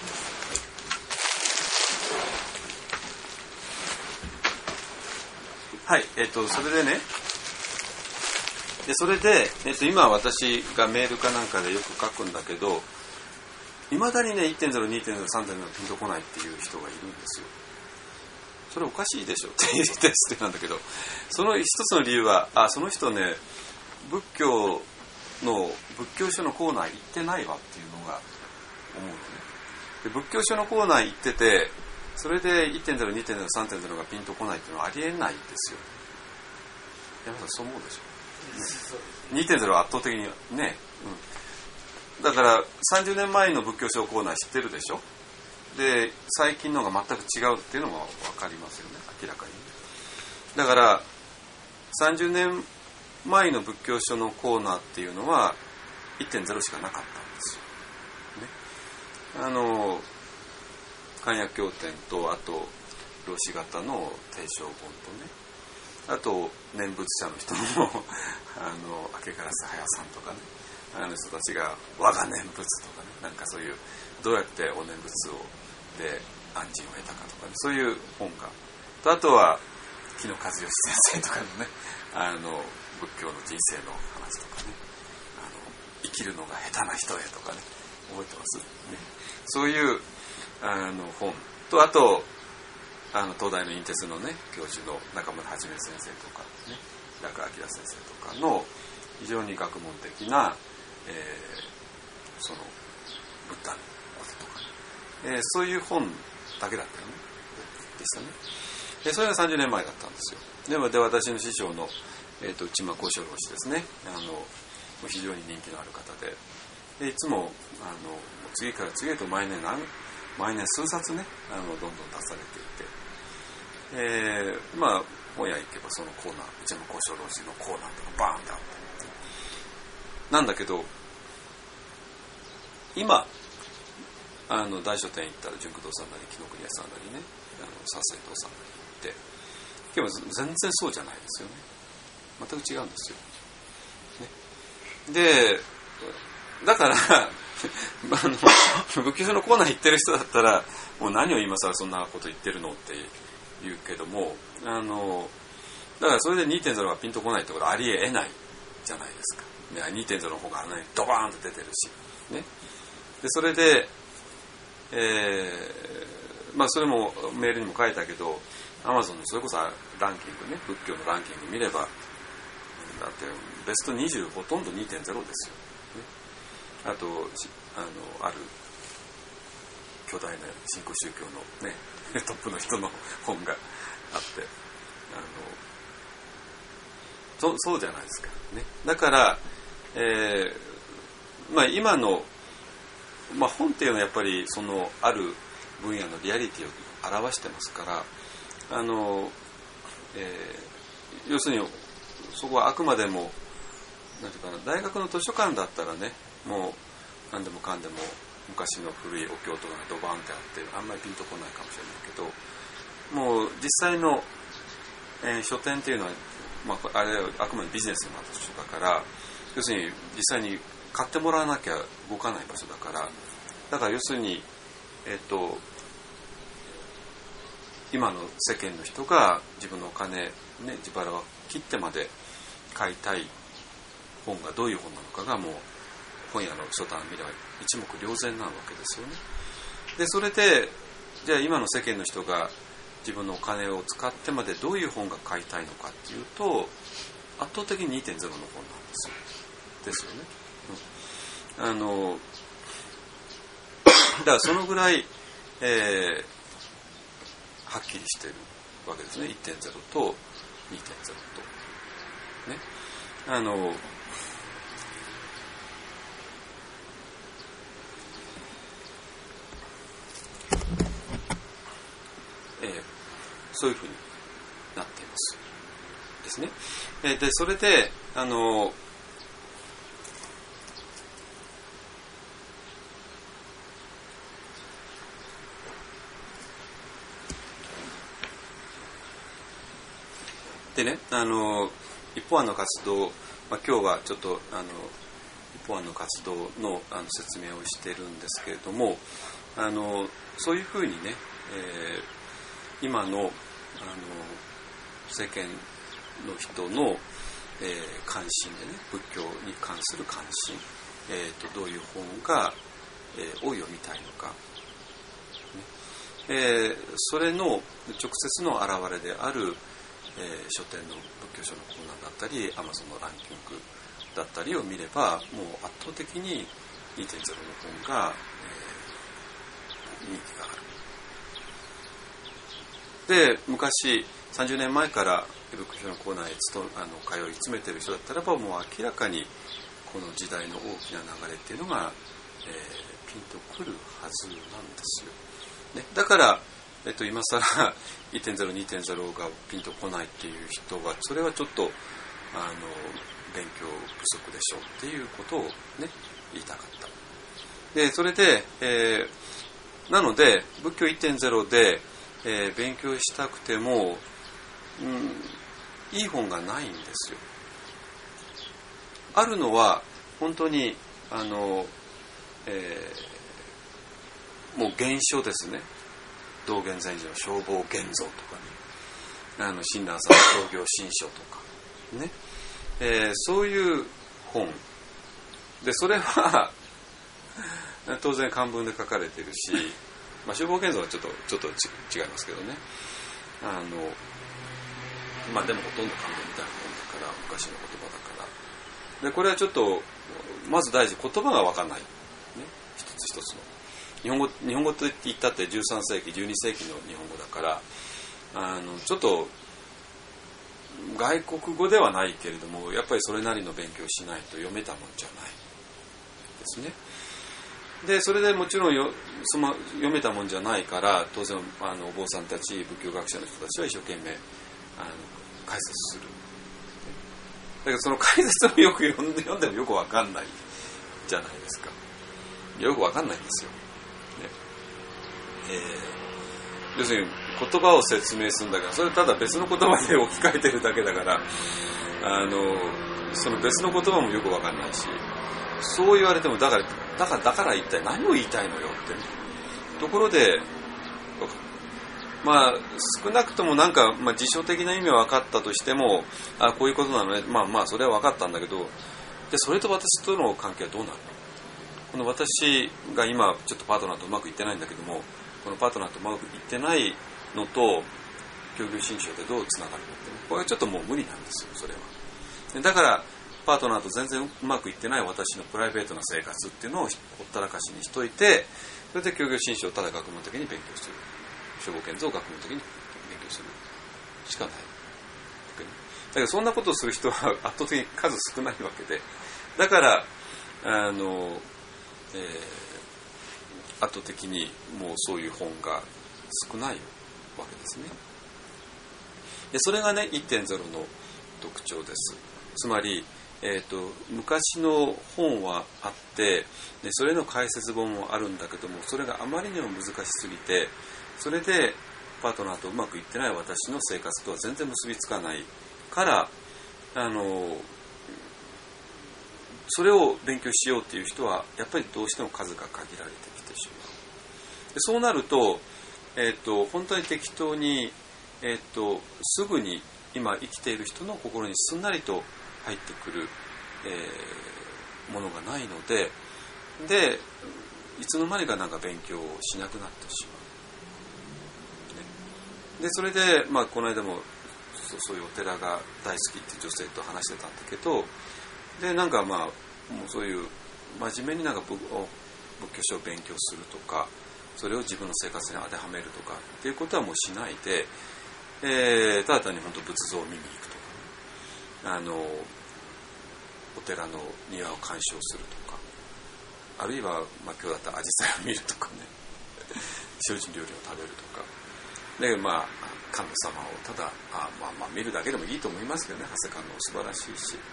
はい。それでね。それで、今私がメールかなんかでよく書くんだけど、いまだにね 1.0、2.0、3.0 がピンとこないっていう人がいるんですよ。それおかしいでしょって言ってなんだけど、その一つの理由は、その人ね、仏教書のコーナー行ってないわっていうのが思うのね。で仏教書のコーナー行ってて、それで 1.0、2.0、3.0 がピンとこないっていうのはありえないですよ。山田さんそう思うでしょ、ね、2.0 は圧倒的にね、だから30年前の仏教書コーナー知ってるでしょ。で最近のが全く違うっていうのが分かりますよね、明らかに。だから30年前の仏教書のコーナーっていうのは 1.0 しかなかったんですよ、ね、漢訳経典と、あと老子型の定称本とね、あと念仏者の人も明け烏早さんとかね、人たちが我が念仏とかね、なんかそういうどうやってお念仏をで安心を得たかとかね、そういう本がと、あとは木野和義先生とかのね、仏教の人生の話とかね、生きるのが下手な人へとかね、覚えてます、ね、そういう本と、あと東大の院哲のね教授の中村はじめ先生とかね、楽明先生とかの非常に学問的な、そのブッダのこととかね、そういう本だけだったよね、でしたね。それが30年前だったんですよ。で私の師匠の、内間幸四郎氏ですね、非常に人気のある方で、いつも次から次へと毎年数冊ねどんどん出されていて、本屋行けばそのコーナー、内間幸四郎氏のコーナーとかバーンってあって、なんだけど今大書店行ったら純駆堂さんなり紀ノ国屋さんなりね、佐世堂さんなり行って、でも全然そうじゃないですよね。全く違うんですよ、ね、でだから仏教書のコーナー行ってる人だったら、もう何を今更そんなこと言ってるのって言うけども、だからそれで 2.0 がピンとこないってことはありえないじゃないですか。2.0 の方がドバーンと出てるし、ね、でそれで、それもメールにも書いたけど、Amazon のそれこそランキングね、仏教のランキング見れば、だってベスト20ほとんど 2.0 ですよ、ね、あとある巨大な新興宗教のねトップの人の本があって、そうじゃないですか、ね、だから、今の、本っていうのはやっぱりそのある分野のリアリティを表してますから、要するにそこはあくまでもなんていうかな、大学の図書館だったらね、もう何でもかんでも昔の古いお経とかがドバーンってあってあんまりピンとこないかもしれないけど、もう実際の、書店っていうのは、あれはあくまでビジネスの場所だから、要するに実際に買ってもらわなきゃ動かない場所だから、要するに今の世間の人が自分のお金、ね、自腹を切ってまで買いたい本がどういう本なのかがもう本屋の書棚を見れば一目瞭然なわけですよね。でそれでじゃあ今の世間の人が自分のお金を使ってまでどういう本が買いたいのかっていうと圧倒的に 2.0 の本なんですよ。ですよね。だからそのぐらい、はっきりしてるわけですね。 1.0 と 2.0 とね。そういうふうになっていますですね。でそれででね、一方案の活動、今日はちょっと一方案の活動の、説明をしているんですけれども、そういうふうにね、今の、世間の人の、関心でね、仏教に関する関心、どういう本が、を読みたいのか、ね、それの直接の表れである書店の仏教書のコーナーだったり Amazon のランキングだったりを見ればもう圧倒的に 2.0 の本が、人気がある。で昔30年前から仏教書のコーナーへ通い詰めている人だったらばもう明らかにこの時代の大きな流れっていうのが、ピンとくるはずなんですよ、ね、だから今更 1.0、2.0 がピンとこないっていう人はそれはちょっと勉強不足でしょうっていうことをね言いたかった。でそれで、なので仏教 1.0 で、勉強したくても、いい本がないんですよ。あるのは本当にもう原書ですね。道元禅師の消防現像とかね、親鸞さんの創業新書とかね、そういう本でそれは当然漢文で書かれているし、消防現像はちょっと違いますけどね、でもほとんど漢文みたいなもんだから昔の言葉だからでこれはちょっとまず大事言葉が分かんない、ね、一つ一つの日本語と言ったって13世紀12世紀の日本語だからちょっと外国語ではないけれどもやっぱりそれなりの勉強しないと読めたもんじゃないですね。でそれでもちろん読めたもんじゃないから当然お坊さんたち仏教学者の人たちは一生懸命解説する。だけどその解説をよく読んでもよくわかんないじゃないですか。よくわかんないんですよ、ね。要するに言葉を説明するんだけどそれただ別の言葉で置き換えてるだけだからその別の言葉もよくわかんないしそう言われてもだから一体何を言いたいのよって、ね、ところで少なくともなんか、辞書的な意味は分かったとしてもこういうことなのねそれは分かったんだけどでそれと私との関係はどうなるの。この私が今ちょっとパートナーとうまくいってないんだけどもこのパートナーとうまくいってないのと教行信証でどうつながるのって、ね、これはちょっともう無理なんですよ。それはだからパートナーと全然うまくいってない私のプライベートな生活っていうのをほったらかしにしといてそれで教行信証をただ学問的に勉強する消防建造を学問的に勉強するしかない。だけどそんなことをする人は圧倒的に数少ないわけでだから圧倒的にもうそういう本が少ないわけですね。でそれがね 1.0 の特徴です。つまり、昔の本はあってでそれの解説本もあるんだけどもそれがあまりにも難しすぎてそれでパートナーとうまくいってない私の生活とは全然結びつかないからそれを勉強しようっていう人はやっぱりどうしても数が限られてきてしまう。でそうなると本当に適当に、すぐに今生きている人の心にすんなりと入ってくる、ものがないので、いつの間にかなんか勉強をしなくなってしまう、でそれで、この間もそういうお寺が大好きって女性と話してたんだけど、でなんかもうそういう真面目になんか仏教書を勉強するとか、それを自分の生活に当てはめるとかっていうことはもうしないで、ただ単に本当仏像を見に行くとか、お寺の庭を鑑賞するとか、あるいは、今日だったらアジサイを見るとかね精進料理を食べるとかで、神様をただ見るだけでもいいと思いますけどね。長谷観音素晴らしいし、ね、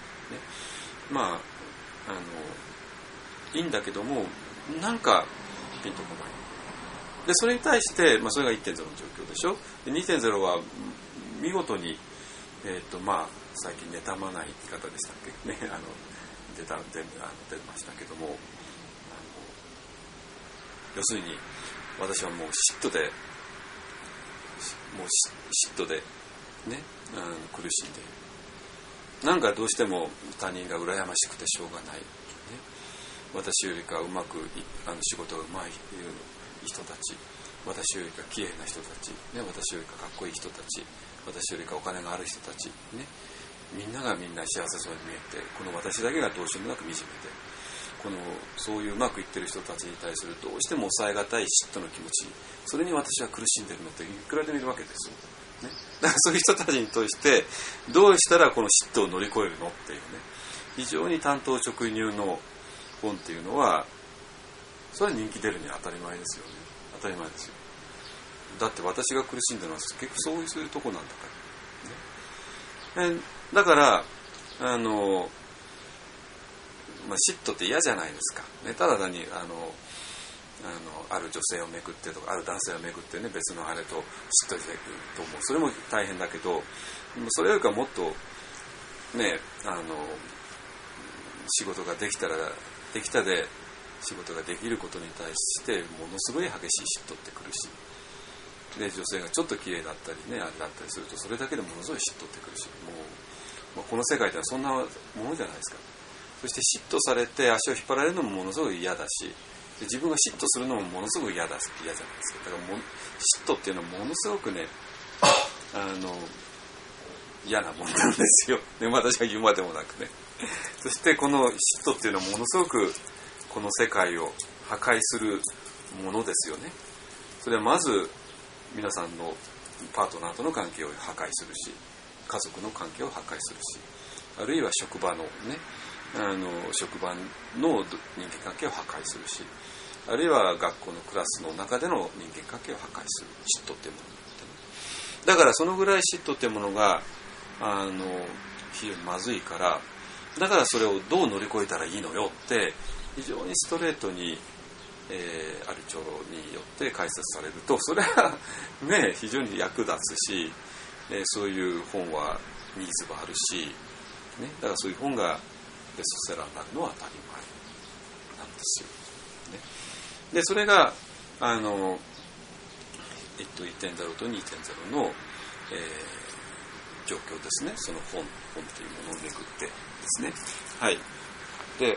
いいんだけども、なんかピンとこない。でそれに対して、それが 1.0 の状況でしょ。で 2.0 は見事に、最近妬まない生き方でしたっけね、出ましたけども、要するに私はもう嫉妬でね、苦しんでいる。なんかどうしても他人が羨ましくてしょうがない、ね、私よりかうまく仕事がうまい人たち、私よりか綺麗な人たち、ね、私よりかかっこいい人たち、私よりかお金がある人たち、ね、みんながみんな幸せそうに見えて、この私だけがどうしようもなく惨めで、そういううまくいってる人たちに対するどうしても抑えがたい嫉妬の気持ち、それに私は苦しんでるのっていくらでもいるわけですよ、ね、だからそういう人たちに対してどうしたらこの嫉妬を乗り越えるのっていうね、非常に単刀直入の本っていうのは、それは人気出るには当たり前ですよね。当たり前ですよ。だって私が苦しんでるのは結局そういうとこなんだから、ね、だから嫉妬って嫌じゃないですか、ね、ただ単にある女性をめぐってとか、ある男性をめぐってね、別のあれと嫉妬していくと思う。それも大変だけど、それよりかもっとね、仕事ができたで仕事ができることに対してものすごい激しい嫉妬ってくるし、で女性がちょっと綺麗だったりね、あれだったりするとそれだけでものすごい嫉妬ってくるし、もうこの世界ではそんなものじゃないですか。そして嫉妬されて足を引っ張られるのもものすごい嫌だし、で自分が嫉妬するのもものすごい嫌じゃないですか。だから嫉妬っていうのはものすごくね、嫌なものなんですよ。で私は言うまでもなくね。そしてこの嫉妬っていうのはものすごくこの世界を破壊するものですよね。それはまず皆さんのパートナーとの関係を破壊するし、家族の関係を破壊するし、あるいは職場のね、職場の人間関係を破壊するし、あるいは学校のクラスの中での人間関係を破壊する嫉妬っていうものってね。だからそのぐらい嫉妬っていうものが非常にまずいから、だからそれをどう乗り越えたらいいのよって非常にストレートに、ある長によって解説されると、それはね非常に役立つし、そういう本はニーズがあるし、ね、だからそういう本がベストセラーになるのは当たり前なんですよ、ね、でそれが1.0 と 2.0 の、状況ですね。その本というものをめぐってですね。はい。で、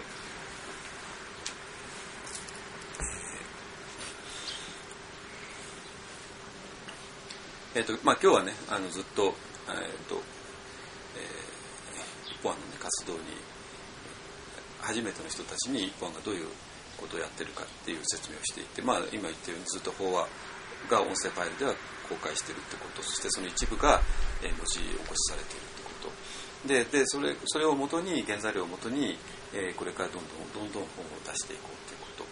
今日はねずっと一般の、ね、活動に初めての人たちに一般がどういうことをやってるかっていう説明をしていて、今言ったようにずっと法話が音声ファイルでは公開しているってこと、そしてその一部が文字起こしされているってことで、それをもとに原材料をもとにこれからどんどん本を出していこうということ、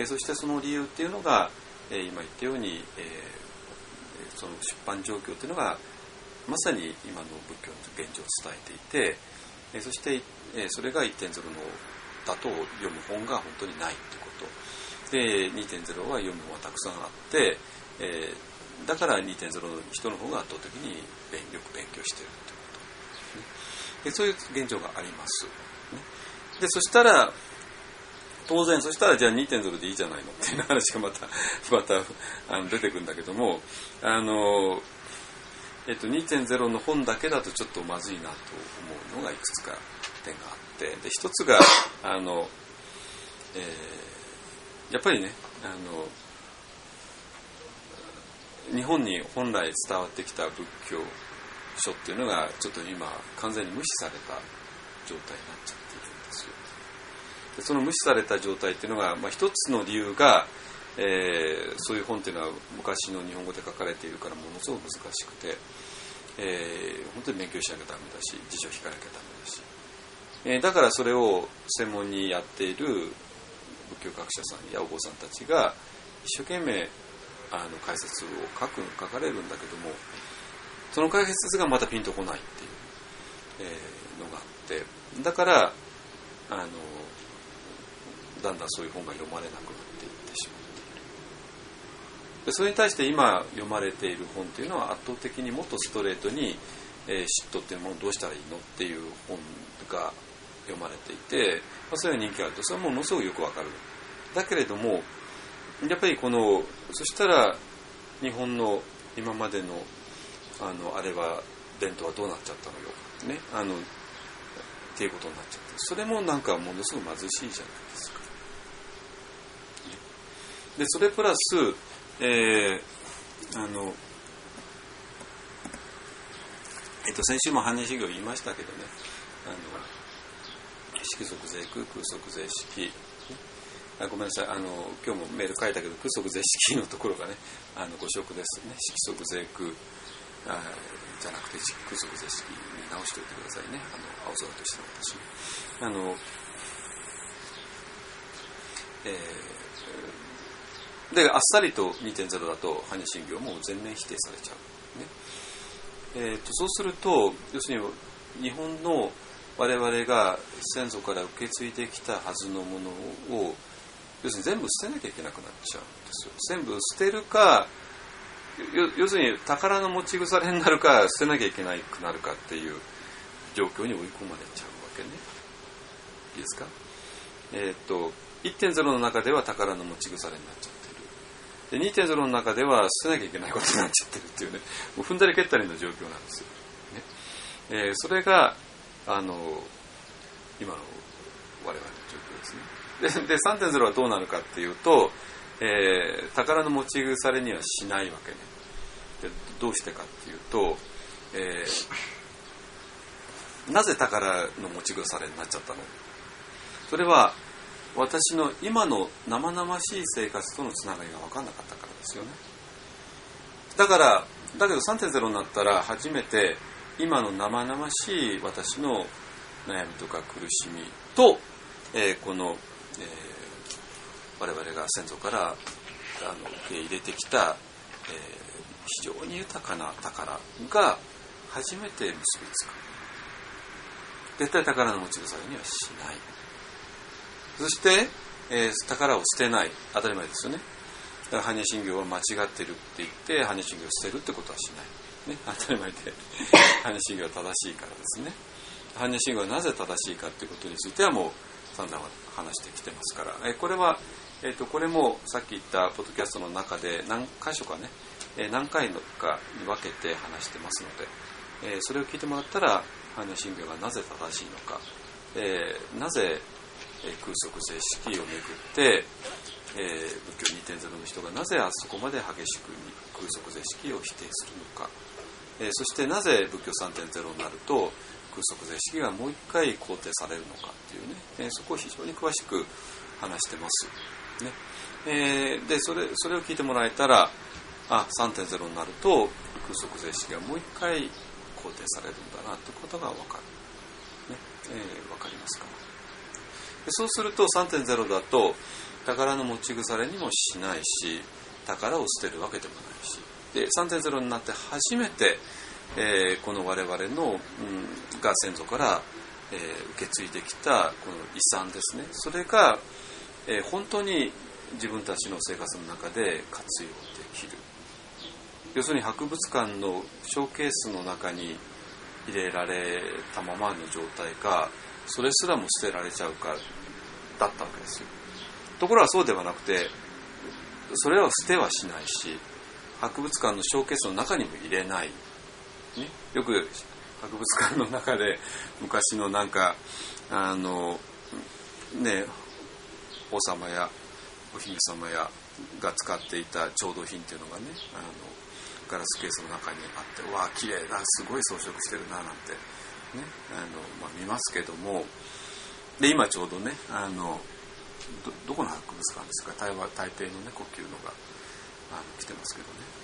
そしてその理由っていうのが今言ったようにその出版状況というのがまさに今の仏教の現状を伝えていて、そしてそれが 1.0 のだと読む本が本当にないということで、 2.0 は読む本はたくさんあって、だから 2.0 の人の方が圧倒的によく勉強しているということ、そういう現状があります。でそしたら当然そしたらじゃあ 2.0 でいいじゃないのっていう話がまた出てくるんだけども、2.0 の本だけだとちょっとまずいなと思うのがいくつか点があって、で一つがやっぱりね日本に本来伝わってきた仏教書っていうのがちょっと今完全に無視された状態になっちゃっているんですよ。でその無視された状態っていうのが、一つの理由が、そういう本っていうのは昔の日本語で書かれているからものすごく難しくて、本当に勉強しなきゃダメだし辞書引かなきゃダメだし、だからそれを専門にやっている仏教学者さんやお坊さんたちが一生懸命解説を書かれるんだけども、その解説がまたピンとこないっていう、のがあって、だからだんだんそういう本が読まれなくなっていってしまっている。でそれに対して今読まれている本っていうのは圧倒的にもっとストレートに、嫉妬っていうものをどうしたらいいのっていう本が読まれていて、それが人気があるとそれはものすごくよくわかる。だけれどもやっぱりそしたら日本の今までのあれは伝統はどうなっちゃったのよねっていうことになっちゃって、それもなんかものすごく貧しいじゃないですか。でそれプラス、先週も般若心経言いましたけどね、色即是空、空即是色、ごめんなさい、今日もメール書いたけど空即是色のところがね誤植ですね。色即是空じゃなくて空即是色に直しておいてくださいね。青空としての私であっさりと 2.0 だと般若心経も全面否定されちゃう、ね。そうすると要するに日本の我々が先祖から受け継いできたはずのものを要するに全部捨てなきゃいけなくなっちゃうんですよ。全部捨てるか、要するに宝の持ち腐れになるか捨てなきゃいけなくなるかっていう状況に追い込まれちゃうわけね。いいですか。1.0 の中では宝の持ち腐れになっちゃってる。で 2.0 の中では捨てなきゃいけないことになっちゃってるっていうね、もう踏んだり蹴ったりの状況なんですよ、ね。それが今の我々の状況ですね。で 3.0 はどうなるかっていうと、宝の持ち腐れにはしないわけね。でどうしてかっていうと、なぜ宝の持ち腐れになっちゃったの？それは私の今の生々しい生活とのつながりが分かんなかったからですよね。だけど 3.0 になったら初めて今の生々しい私の悩みとか苦しみと、この、我々が先祖から受け入れてきた、非常に豊かな宝が初めて結びつく。絶対宝の持ち腐れにはしない。そして、宝を捨てない。当たり前ですよね。だから般若心経は間違ってるって言って般若心経を捨てるってことはしない、ね、当たり前で般若心経は正しいからですね。般若心経はなぜ正しいかということについてはもう散々話してきてますから、これは、これもさっき言ったポッドキャストの中で何回かね、何回かに分けて話してますので、それを聞いてもらったら般若心経がなぜ正しいのか、なぜ空即是色をめぐって、仏教 2.0 の人がなぜあそこまで激しく空即是色を否定するのか、そしてなぜ仏教 3.0 になると空即是色がもう一回肯定されるのかっていうね、そこを非常に詳しく話してます、ね。でそれを聞いてもらえたら、3.0 になると空即是色がもう一回肯定されるんだなということが分かる、ね。分かりますか。でそうすると 3.0 だと宝の持ち腐れにもしないし宝を捨てるわけでもないし、で 3.0 になって初めて、この我々の、が先祖から、受け継いできたこの遺産ですね、それが、本当に自分たちの生活の中で活用できる。要するに博物館のショーケースの中に入れられたままの状態かそれすらも捨てられちゃうかだったわけですよ。 ところがそうではなくて、それは捨てはしないし、博物館のショーケースの中にも入れない、ね、よく博物館の中で昔のなんかね、王様やお姫様やが使っていた調度品っていうのがね、ガラスケースの中にあって、わあ綺麗だ、すごい装飾してるななんて、ね、見ますけども、で今ちょうどねどこの博物館ですか、台北のね国旗のが来てますけど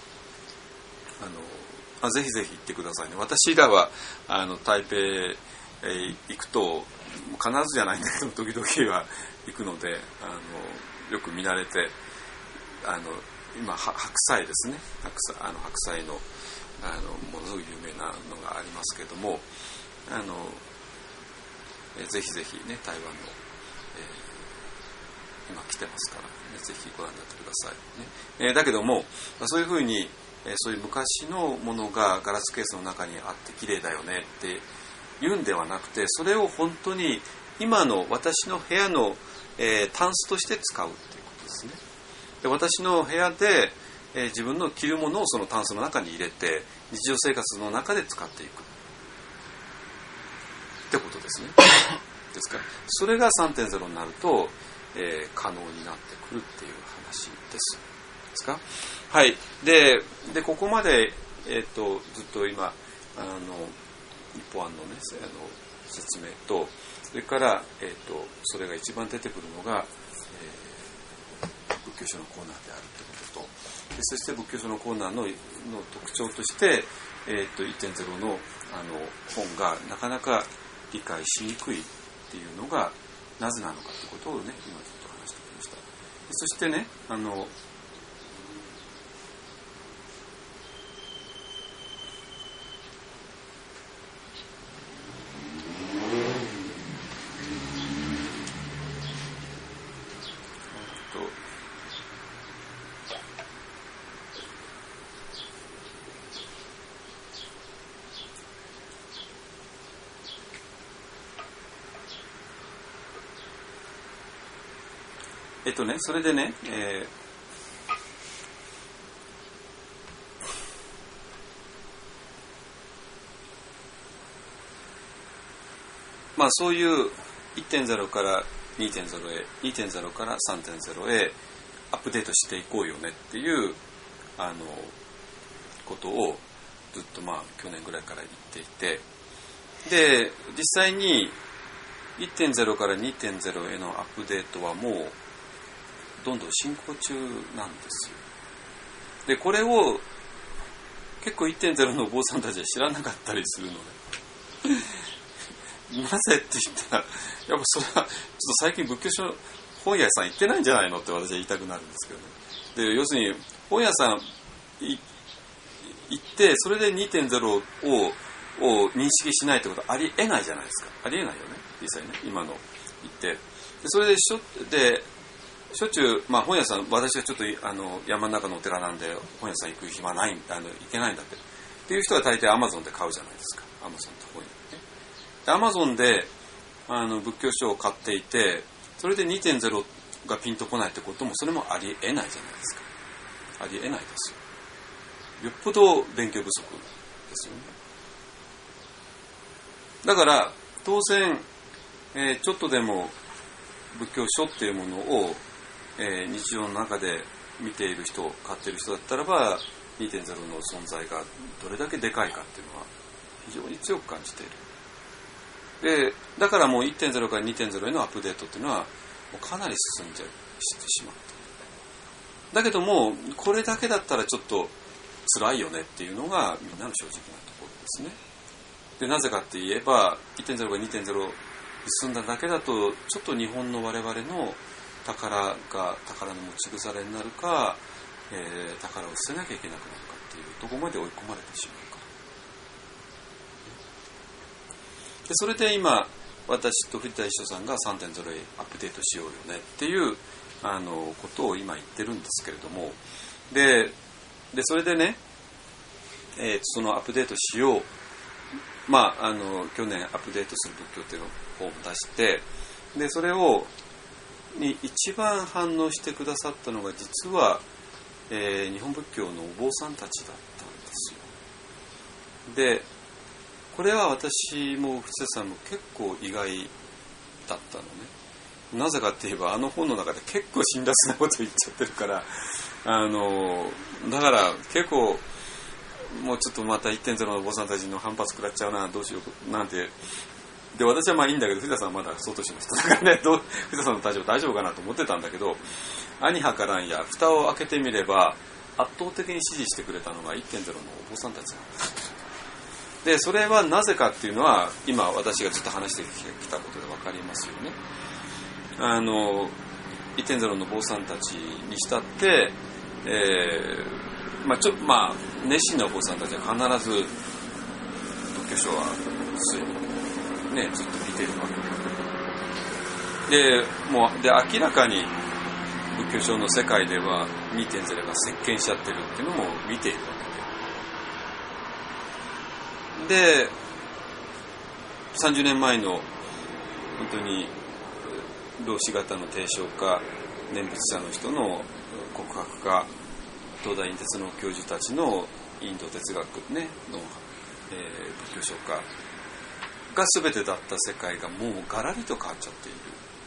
ね、ぜひぜひ行ってくださいね。私らは台北へ行くと必ずじゃないんだけど時々は行くのでよく見慣れて今白菜ですね、白菜のものすごく有名なのがありますけどもぜひぜひね台湾の、今来てますから、ね、ぜひご覧になってください、ねだけどもそういうふうにそういう昔のものがガラスケースの中にあって綺麗だよねって言うんではなくて、それを本当に今の私の部屋の、タンスとして使うっていうことですね。で私の部屋で、自分の着るものをそのタンスの中に入れて日常生活の中で使っていくってことですね。ですからそれが 3.0 になると、可能になってくるっていう話ですか。はい。でここまで、ずっと今日本案のね説明と、それから、それが一番出てくるのが、仏教書のコーナーであるということと、そして仏教書のコーナーの特徴として、1.0 の本がなかなか理解しにくいっていうのがなぜなのかということをね今ちょっと話してきました。そしてねそれでね、そういう 1.0 から 2.0 へ 2.0 から 3.0 へアップデートしていこうよねっていうことをずっと去年ぐらいから言っていて、で実際に 1.0 から 2.0 へのアップデートはもうどんどん進行中なんですよ。でこれを結構 1.0 のお坊さんたちは知らなかったりするのでなぜって言ったらやっぱそれはちょっと最近仏教書本屋さん行ってないんじゃないのって私は言いたくなるんですけどね。で要するに本屋さん行ってそれで 2.0 を認識しないってことはありえないじゃないですか。ありえないよね実際ね今の言ってでそれでしょっちゅう、本屋さん私はちょっと山の中のお寺なんで本屋さん行く暇ない行けないんだっていう人は大抵アマゾンで買うじゃないですか。アマゾンと本屋ね。でアマゾンで仏教書を買っていてそれで 2.0 がピンとこないってこともそれもありえないじゃないですか。ありえないですよ。よっぽど勉強不足ですよね。だから当然、ちょっとでも仏教書っていうものを日常の中で見ている人、買っている人だったらば 2.0 の存在がどれだけでかいかっていうのは非常に強く感じている。でだからもう 1.0 から 2.0 へのアップデートっていうのはもうかなり進んでしてしまっている。だけどもこれだけだったらちょっと辛いよねっていうのがみんなの正直なところですね。でなぜかって言えば 1.0 から 2.0 に進んだだけだとちょっと日本の我々の宝の持ち腐れになるか、宝を捨てなきゃいけなくなるかっていうところまで追い込まれてしまうから。でそれで今私と藤田一緒さんが 3.0 へアップデートしようよねっていうことを今言ってるんですけれども、でそれでね、そのアップデートしよう去年アップデートする仏教っていうのを出してでそれをに一番反応してくださったのが実は、日本仏教のお坊さんたちだったんですよ。でこれは私も藤田さんも結構意外だったのね。なぜかって言えばあの本の中で結構辛辣なこと言っちゃってるから、だから結構もうちょっとまた 1.0 のお坊さんたちの反発食らっちゃうな、どうしようなんて。で私はまあいいんだけど、藤田さんはまだ外しの人だからね、藤田さんの立場大丈夫かなと思ってたんだけど、兄はからんや蓋を開けてみれば圧倒的に支持してくれたのが 1.0 のお坊さんたちなんです。でそれはなぜかっていうのは今私がずっと話してきたことで分かりますよね。1.0 の坊さんたちにしたって、熱心なお坊さんたちは必ず仏教書はずっと見ているわけで、明らかに仏教書の世界では 2.0 が席巻しちゃってるっていうのも見ているわけで、30年前の本当に老子型の提唱家、念仏者の人の告白家、東大院哲の教授たちのインド哲学、の、仏教書家が全てだった世界がもうガラリと変わっちゃっている。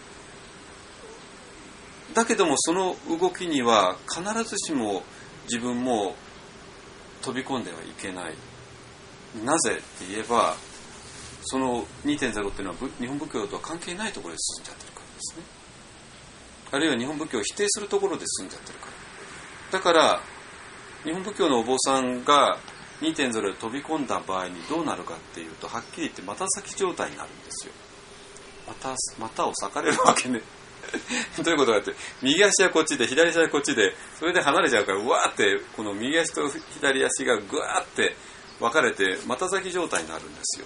だけどもその動きには必ずしも自分も飛び込んではいけない。なぜって言えば、その 2.0 っていうのは日本仏教とは関係ないところで進んじゃってるからですね。あるいは日本仏教を否定するところで進んじゃってるから。だから日本仏教のお坊さんが 2.0 で飛び込んだ場合にどうなるかっていうと、はっきり言って股先状態になるんですよ。股を裂かれるわけね。どういうことかって、右足はこっちで左足はこっちで、それで離れちゃうから、うわーってこの右足と左足がぐわーって分かれて股先状態になるんですよ。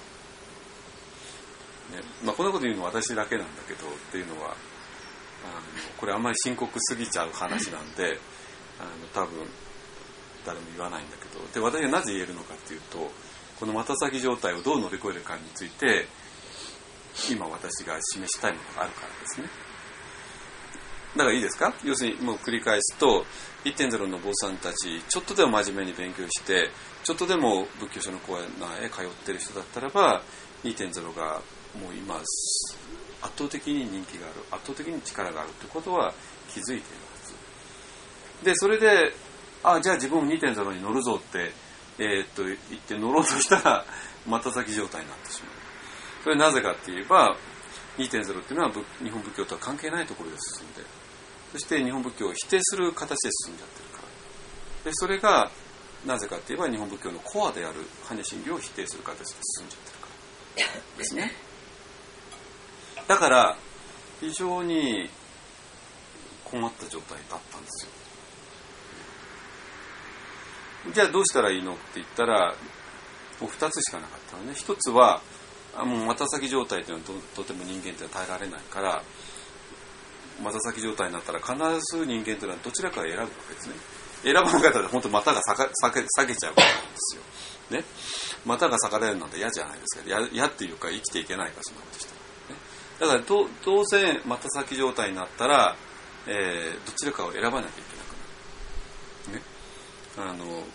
こんなこと言うのは私だけなんだけどっていうのはこれあんまり深刻すぎちゃう話なんで多分誰も言わないんだけど、で私がなぜ言えるのかっていうと、この股先状態をどう乗り越えるかについて今私が示したいものがあるからですね。だからいいですか。要するにもう繰り返すと 1.0 の坊さんたちちょっとでも真面目に勉強してちょっとでも仏教書の講演へ通ってる人だったらば 2.0 がもう今圧倒的に人気がある、圧倒的に力があるということは気づいているはずで、それでじゃあ自分も 2.0 に乗るぞって言って乗ろうとしたら股先状態になってしまう。それなぜかって言えば 2.0 っていうのは日本仏教とは関係ないところで進んで、そして日本仏教を否定する形で進んじゃってるから。でそれがなぜかって言えば日本仏教のコアである般若心経を否定する形で進んじゃってるからですね。だから非常に困った状態だったんですよ。じゃあどうしたらいいのって言ったらもう2つしかなかったのね。1つはもう股先状態というのはとても人間というのは耐えられないから、股先状態になったら必ず人間というのはどちらかを選ぶわけですね。選ばなかったら本当股が下げちゃうわけなんですよ。ね、股が裂かれるなんて嫌じゃないですか。嫌っていうか生きていけないかそんなことしたら、ね、だから当然股先状態になったら、どちらかを選ばなきゃいけなくなる。ね、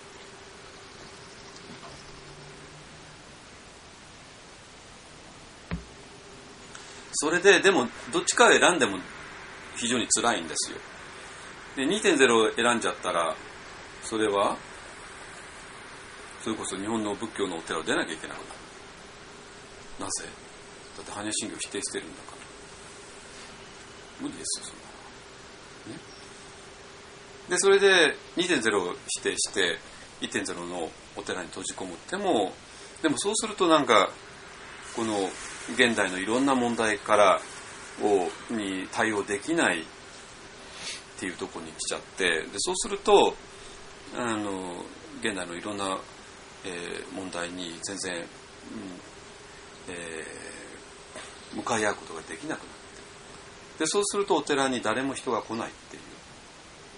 それででもどっちかを選んでも非常に辛いんですよ。で 2.0 を選んじゃったらそれはそれこそ日本の仏教のお寺を出なきゃいけなくなる。なぜ？だって般若心経を否定してるんだから無理ですよそんなの、ね、でそれで 2.0 を否定して 1.0 のお寺に閉じこもっても、でもそうするとなんかこの現代のいろんな問題からに対応できないっていうところに来ちゃって、でそうすると現代のいろんな、問題に全然、向かい合うことができなくなって、でそうするとお寺に誰も人が来ないっていう、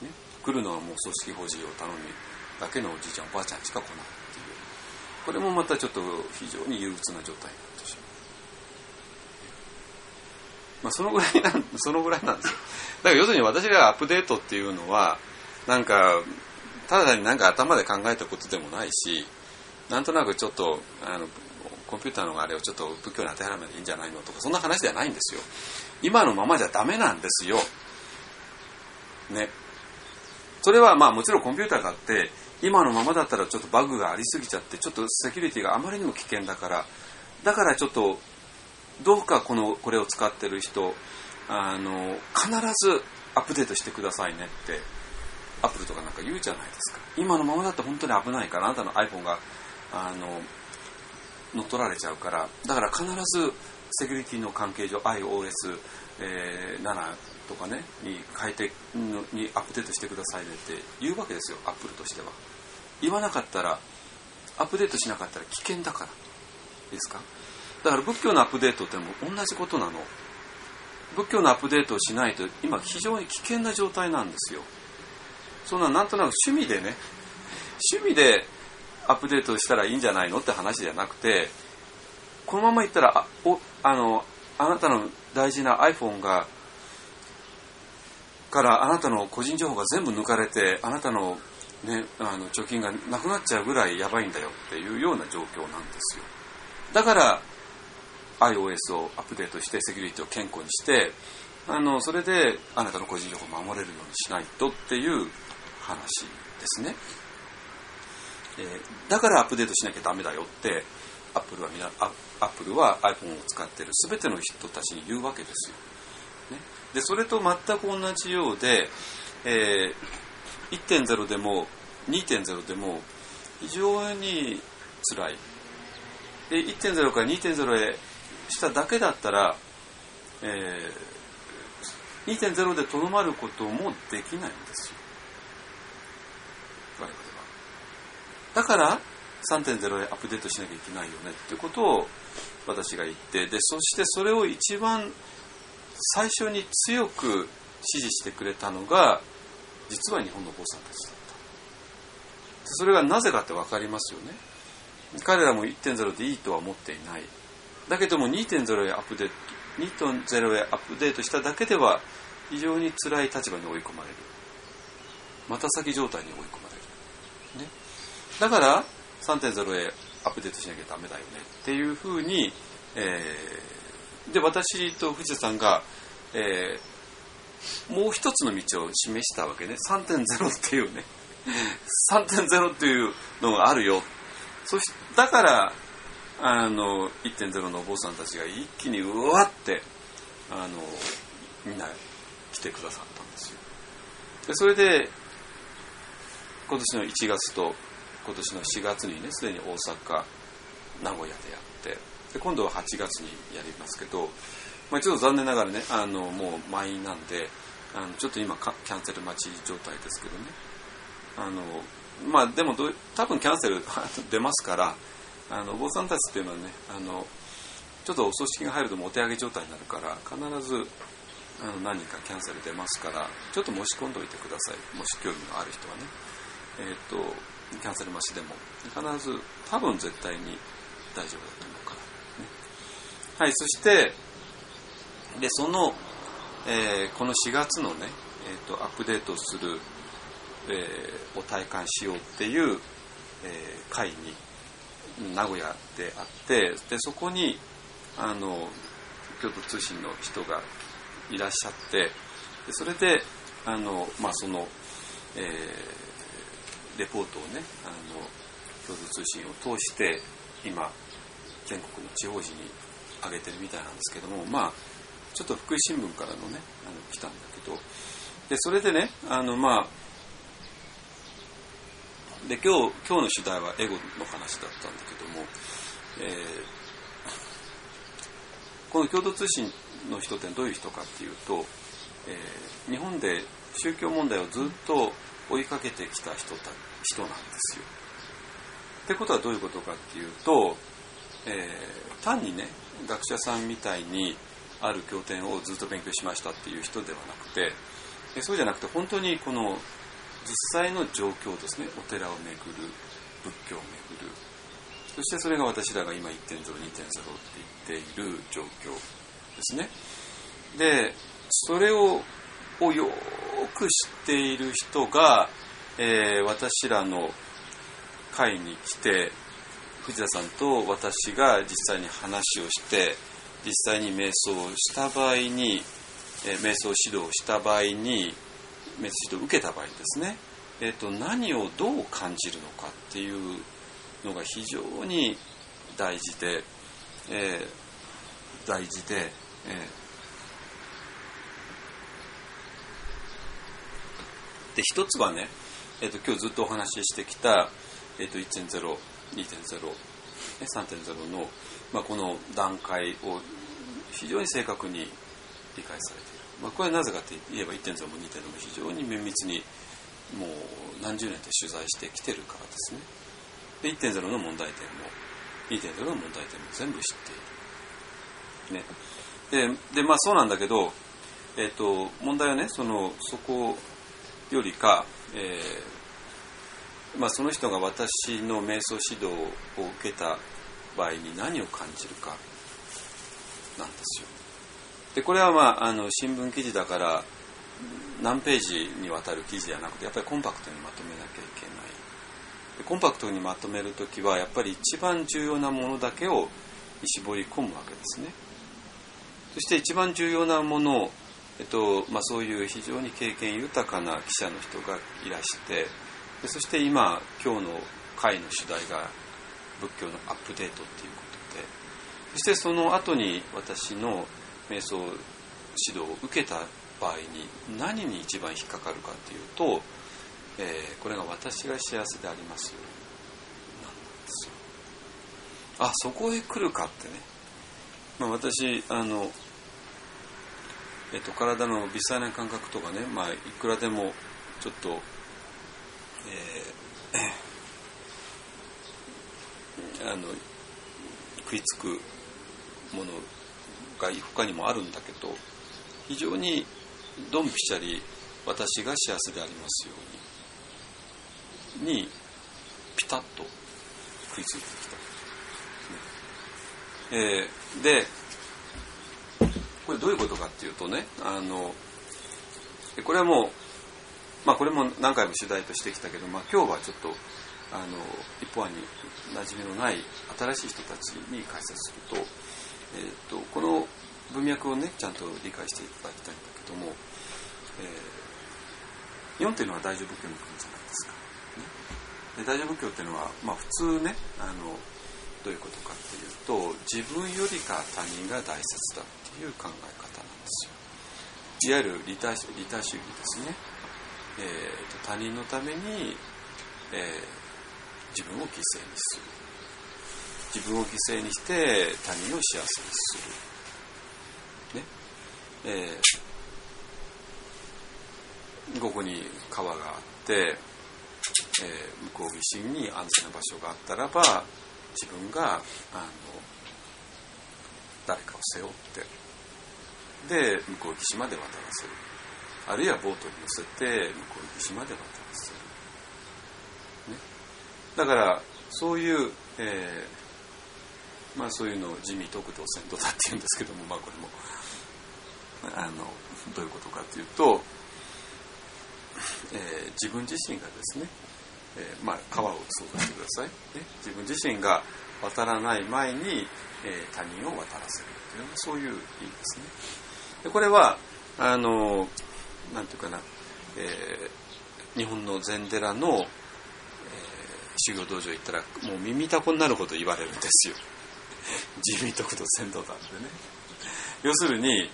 ね、来るのはもう組織法事を頼みだけのおじいちゃんおばあちゃんしか来ないっていう、これもまたちょっと非常に憂鬱な状態になってしまう。 そのぐらいなんですよ。だから要するに私がアップデートっていうのはなんかただになんか頭で考えたことでもないし、なんとなくちょっとコンピューターのあれをちょっと仏教に当てはめていいんじゃないのとかそんな話ではないんですよ。今のままじゃダメなんですよ。ね。それはもちろんコンピューターだって今のままだったらちょっとバグがありすぎちゃってちょっとセキュリティがあまりにも危険だからちょっとどうかこれを使ってる人必ずアップデートしてくださいねってアップルとかなんか言うじゃないですか。今のままだと本当に危ないからあなたの iPhone が乗っ取られちゃうからだから必ずセキュリティの関係上 iOS7 とかねに変えてにアップデートしてくださいねって言うわけですよ。アップルとしては言わなかったらアップデートしなかったら危険だからですか。だから仏教のアップデートっても同じことなの。仏教のアップデートをしないと今非常に危険な状態なんですよ。そんなんとなく趣味でアップデートしたらいいんじゃないのって話じゃなくてこのままいったらあなたの大事な iPhone からあなたの個人情報が全部抜かれてあなたの、ね、貯金がなくなっちゃうぐらいやばいんだよっていうような状況なんですよ。だから iOS をアップデートしてセキュリティを健康にしてそれであなたの個人情報を守れるようにしないとっていう話ですね。だからアップデートしなきゃダメだよってアップルは iPhone を使っている全ての人たちに言うわけですよ。ね、でそれと全く同じようで、1.0 でも 2.0 でも非常に辛い。で 1.0 から 2.0 へしただけだったら、2.0 でとどまることもできないんですよ。我々は。だから 3.0 へアップデートしなきゃいけないよねっていうことを私が言ってでそしてそれを一番最初に強く支持してくれたのが実は日本の坊さんたちだった。それがなぜかって分かりますよね。彼らも 1.0 でいいとは思っていない。だけども 2.0 へアップデートしただけでは非常に辛い立場に追い込まれる。また先状態に追い込まれる。ね、だから 3.0 へアップデートしなきゃダメだよねっていうふうに、で私と藤田さんが、もう一つの道を示したわけね。 3.0 っていうね3.0 っていうのがあるよ。だから1.0 のお坊さんたちが一気にうわってみんな来てくださったんですよ。でそれで今年の1月と今年の4月にねすでに大阪名古屋でやってで今度は8月にやりますけど、ちょっと残念ながらねもう満員なんでちょっと今キャンセル待ち状態ですけどねでも多分キャンセル出ますからお坊さんたちっていうのはねちょっとお葬式が入るともお手上げ状態になるから必ず何人かキャンセル出ますからちょっと申し込んでおいてください。もし興味のある人はねキャンセル待ちでも必ず多分絶対に大丈夫だと思うから、ね、はい。そしてでその、この4月のね、アップデートする、を体感しようっていう、会に名古屋であってでそこに京都通信の人がいらっしゃってでそれでその、レポートをね京都通信を通して今全国の地方紙に上げてるみたいなんですけどもちょっと福井新聞からのね来たんだけどでそれでねで今日の主題はエゴの話だったんだけども、この京都通信の人ってどういう人かっていうと、日本で宗教問題をずっと追いかけてきた人なんですよ。ってことはどういうことかっていうと、単にね学者さんみたいにある経典をずっと勉強しましたっていう人ではなくてそうじゃなくて本当にこの実際の状況ですね。お寺を巡る仏教を巡るそしてそれが私らが今 1.0、2.0 って言っている状況ですね。 でそれをよく知っている人が、私らの会に来て藤田さんと私が実際に話をして実際に瞑想をした場合に、瞑想指導をした場合に瞑想指導を受けた場合にですね、何をどう感じるのかっていうのが非常に大事で、で一つはね、今日ずっとお話ししてきた、1.0、2.0、3.0 の、この段階を非常に正確に理解されている。これはなぜかといえば 1.0 も 2.0 も非常に綿密にもう何十年と取材してきてるからですね。で 1.0 の問題点も 2.0 の問題点も全部知っている。ね、でそうなんだけど、問題はねそこよりか、その人が私の瞑想指導を受けた場合に何を感じるかなんですよ。でこれは新聞記事だから何ページにわたる記事じゃなくてやっぱりコンパクトにまとめなきゃいけない。でコンパクトにまとめるときはやっぱり一番重要なものだけを絞り込むわけですね。そして一番重要なものを、そういう非常に経験豊かな記者の人がいらして、でそして今日の会の主題が仏教のアップデートっていうことで、そしてその後に私の瞑想指導を受けた場合に何に一番引っかかるかっていうと、これが私が幸せでありますよなんですよ。あ、そこへ来るかってね。私体の微細な感覚とかね、いくらでもちょっと、食いつくものが他にもあるんだけど、非常にドンピシャリ私が幸せでありますようにピタッと食いついてきた。でこれどういうことかっていうとね、これはもう、これも何回も主題としてきたけど、今日はちょっと一般に馴染みのない新しい人たちに解説すると、この文脈をねちゃんと理解していただきたいんだけども、日本っていうのは大乗仏教の国じゃないですか。で大乗仏教っていうのは、普通ねどういうことかっていうと、自分よりか他人が大切だっていう考え方なんですよ。いわゆる利他主義ですね。他人のために、自分を犠牲にする。自分を犠牲にして他人を幸せにする。ここに川があって、向こう岸に安全な場所があったらば、自分が誰かを背負ってで向こう岸まで渡らせる、あるいはボートに乗せて向こう岸まで渡らせる、ね、だからそういう、そういうのを自味得道先導だっていうんですけども、これもどういうことかというと、自分自身がですね、川を想像してください、ね、自分自身が渡らない前に、他人を渡らせるというのはそういう意味ですね。でこれはなんていうかな、日本の禅寺の、修行道場行ったらもう耳たこになるほど言われるんですよ。自味得道先導だってね。要するに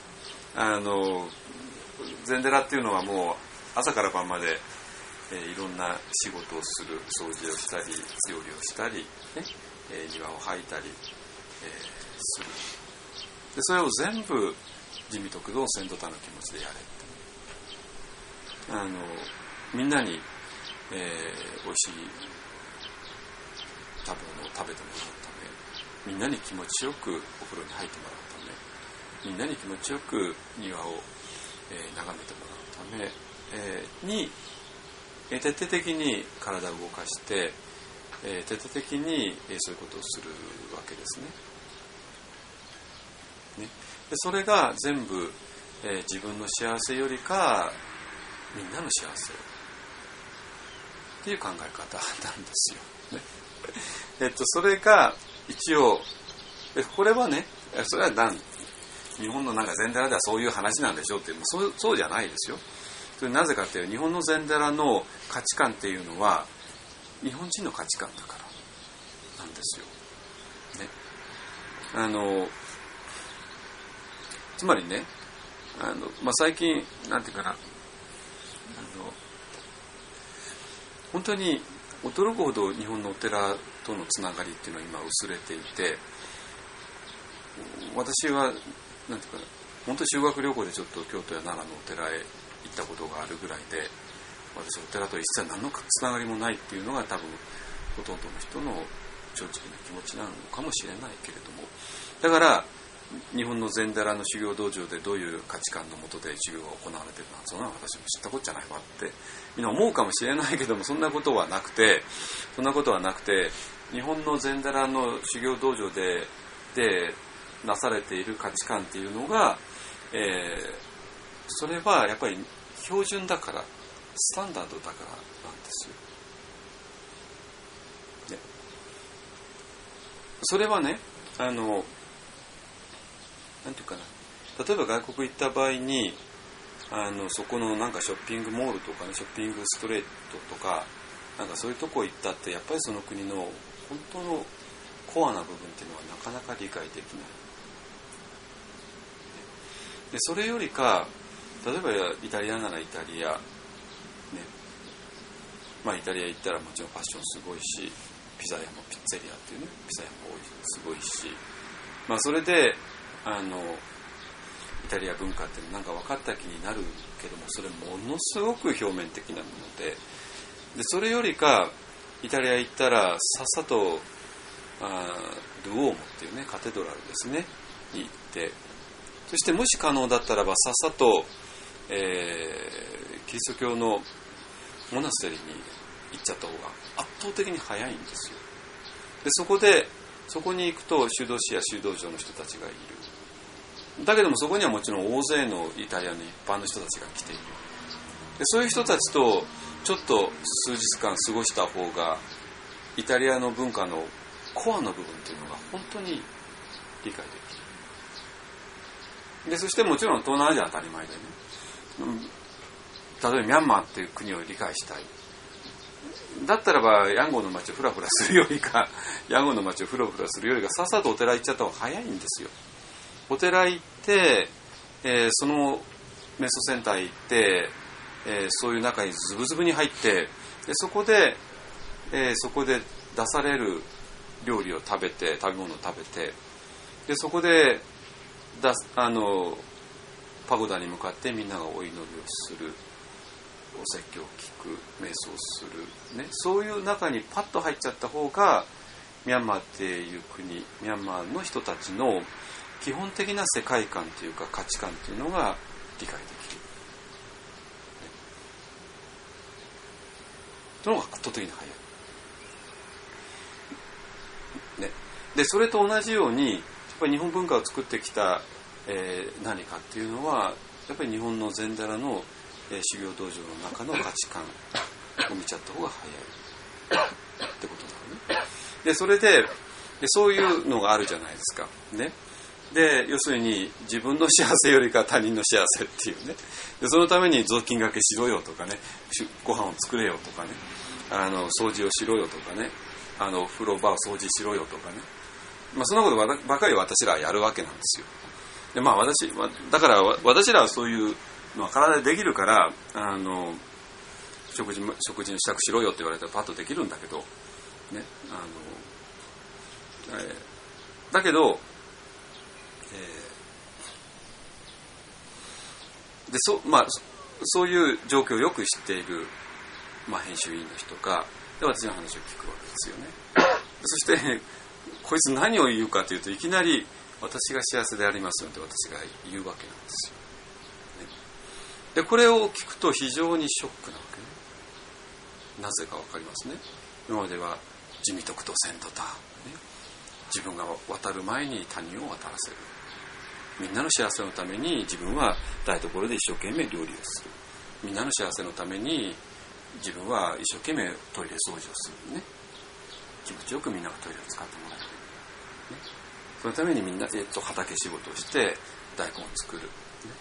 禅寺っていうのはもう朝から晩までいろんな仕事をする、掃除をしたり料理をしたり、ね、庭を掃いたり、する。でそれを全部自味得道先導他の気持ちでやれって、みんなに、美味しい食べ物を食べてもらうため、みんなに気持ちよくお風呂に入ってもらうため、みんなに気持ちよく庭を、眺めてもらうため、に徹底的に体を動かして、徹底的に、そういうことをするわけですね。でそれが全部、 自分の幸せよりかみんなの幸せっていう考え方なんですよ、ね。それが一応これはね、それは日本のなんか禅寺ではそういう話なんでしょうっていう、そうじゃないですよ。それなぜかっていうと、日本の禅寺の価値観っていうのは日本人の価値観だからなんですよ、ね。つまりね、最近なんていうかな、本当に驚くほど日本のお寺とのつながりっていうのは今薄れていて、私はなんていうかな、本当に修学旅行でちょっと京都や奈良のお寺へ行ったことがあるぐらいで、私お寺と一切何のつながりもないっていうのが多分ほとんどの人の正直な気持ちなのかもしれないけれども、だから日本の禅寺の修行道場でどういう価値観のもとで修行が行われているのか、そんなの私も知ったことじゃないわってみんな思うかもしれないけども、そんなことはなくて、日本の禅寺の修行道場でなされている価値観っていうのが、それはやっぱり標準だから、スタンダードだからなんですよ、ね。それはね、なんていうかな、例えば外国行った場合にそこのなんかショッピングモールとかね、ショッピングストレートとかなんかそういうとこ行ったって、やっぱりその国の本当のコアな部分っていうのはなかなか理解できない。でそれよりか、例えばイタリアならイタリア、ね、イタリア行ったらもちろんファッションすごいし、ピザ屋もピッツェリアっていうね、ピザ屋もすごいし、それでイタリア文化ってなんか分かった気になるけども、それものすごく表面的なもので、それよりかイタリア行ったらさっさとドゥオーモっていうね、カテドラルですねに行って、そしてもし可能だったらばさっさと、キリスト教のモナステリーに行っちゃった方が圧倒的に早いんですよ。でそこに行くと修道士や修道場の人たちがいる。だけどもそこにはもちろん大勢のイタリアの一般の人たちが来ている。でそういう人たちとちょっと数日間過ごした方がイタリアの文化のコアの部分というのが本当に理解できる。でそしてもちろん東南アジアは当たり前でね、例えばミャンマーっていう国を理解したいだったらば、ヤンゴンの街をフラフラするよりかさっさとお寺行っちゃった方が早いんですよ。お寺行って、そのメソセンター行って、そういう中にズブズブに入って、でそこで出される料理を食べ物を食べて、でそこでパゴダに向かってみんながお祈りをする、お説教を聞く、瞑想する、ね、そういう中にパッと入っちゃった方が、ミャンマーっていう国、ミャンマーの人たちの基本的な世界観というか価値観というのが理解できる。その方が圧倒的に早い。ね、でそれと同じように、やっぱり日本文化を作ってきた、何かっていうのは、やっぱり日本の禅寺の修行道場の中の価値観を見ちゃった方が早いってことなのね。でそれでそういうのがあるじゃないですか、ね。で要するに自分の幸せよりか他人の幸せっていうね。でそのために雑巾がけしろよとかね、ご飯を作れよとかね、掃除をしろよとかね、風呂場を掃除しろよとかね、そんなことばかり私らはやるわけなんですよ。でだから私らはそういう体でできるから、食事の支度しろよって言われたらパッとできるんだけど、ね、だけど、そういう状況をよく知っている、編集員の人がで私の話を聞くわけですよね。そしてこいつ何を言うかというと、いきなり私が幸せでありますよって私が言うわけなんですよ。でこれを聞くと非常にショックなわけね。なぜかわかりますね。今までは地味徳と先度だ、ね、自分が渡る前に他人を渡らせる、 みんなの幸せのために自分は台所で一生懸命料理をする。みんなの幸せのために自分は一生懸命トイレ掃除をするね。気持ちよくみんながトイレを使ってもらえる、ね、そのためにみんな、畑仕事をして大根を作る、ね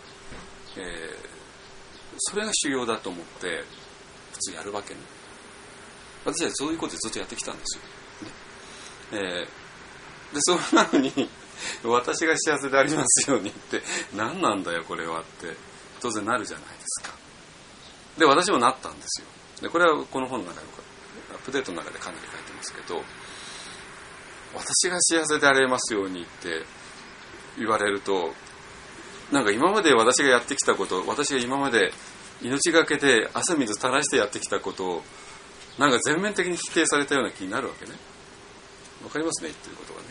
それが修行だと思って普通やるわけね。私はそういうことでずっとやってきたんですよ、ねでそれなのに私が幸せでありますようにって何なんだよこれはって当然なるじゃないですか。で私もなったんですよ。でこれはこの本の中のアップデートの中でかなり書いてますけど、私が幸せでありますようにって言われると、なんか今まで私がやってきたこと、私が今まで命がけで汗水垂らしてやってきたことをなんか全面的に否定されたような気になるわけね。わかりますね、言ってることがね。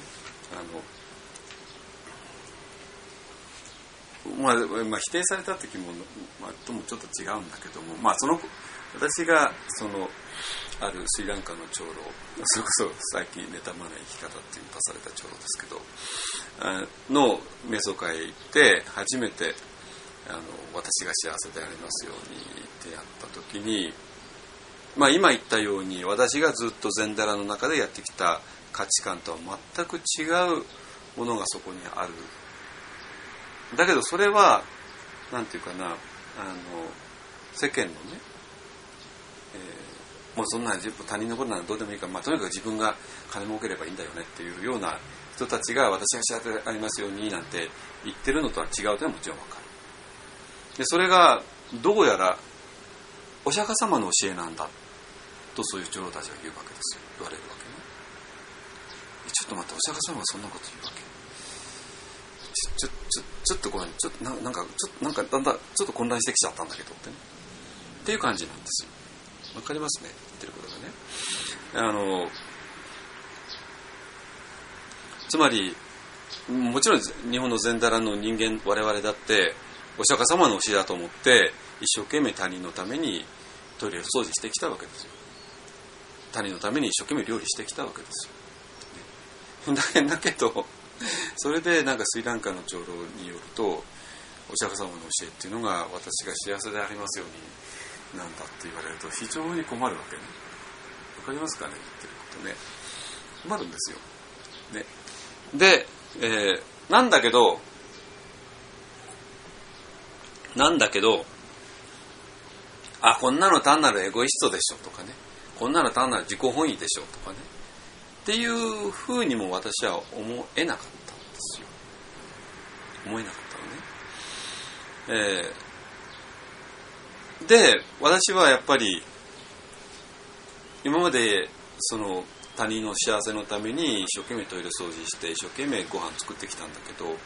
否定された時も、ともちょっと違うんだけども、私があるスリランカの長老、それこそ最近妬まない生き方っていうのを出された長老ですけどの瞑想会へ行って初めて私が幸せでありますようにってやった時に、今言ったように私がずっと禅寺の中でやってきた価値観とは全く違うものがそこにある。だけどそれはなんていうかな、世間のね、もうそんな他人のことならどうでもいいから、とにかく自分が金儲ければいいんだよねっていうような人たちが私が幸せでありますようになんて言ってるのとは違うというのはもちろん分かる。でそれがどうやらお釈迦様の教えなんだとそういう長老たちが言うわけですよ。言われるわけね。ちょっと待って、お釈迦様はそんなこと言うわけ。ちょっとごめん、なんかだんだんちょっと混乱してきちゃったんだけどってね。っていう感じなんですよ。わかりますね、言ってることがね。つまりもちろん日本の禅寺の人間我々だってお釈迦様の教えだと思って一生懸命他人のためにトイレを掃除してきたわけですよ。他人のために一生懸命料理してきたわけですよ。だけどそれでなんかスリランカの長老によるとお釈迦様の教えっていうのが私が幸せでありますようになんだって言われると非常に困るわけね。わかりますかね、言ってることね。困るんですよ。ね、で、なんだけどこんなの単なるエゴイストでしょとかね、こんなの単なる自己本位でしょとかねっていうふうにも私は思えなかったんですよ。思えなかったのね。で私はやっぱり今までその他人の幸せのために一生懸命トイレ掃除して一生懸命ご飯作ってきたんだけど、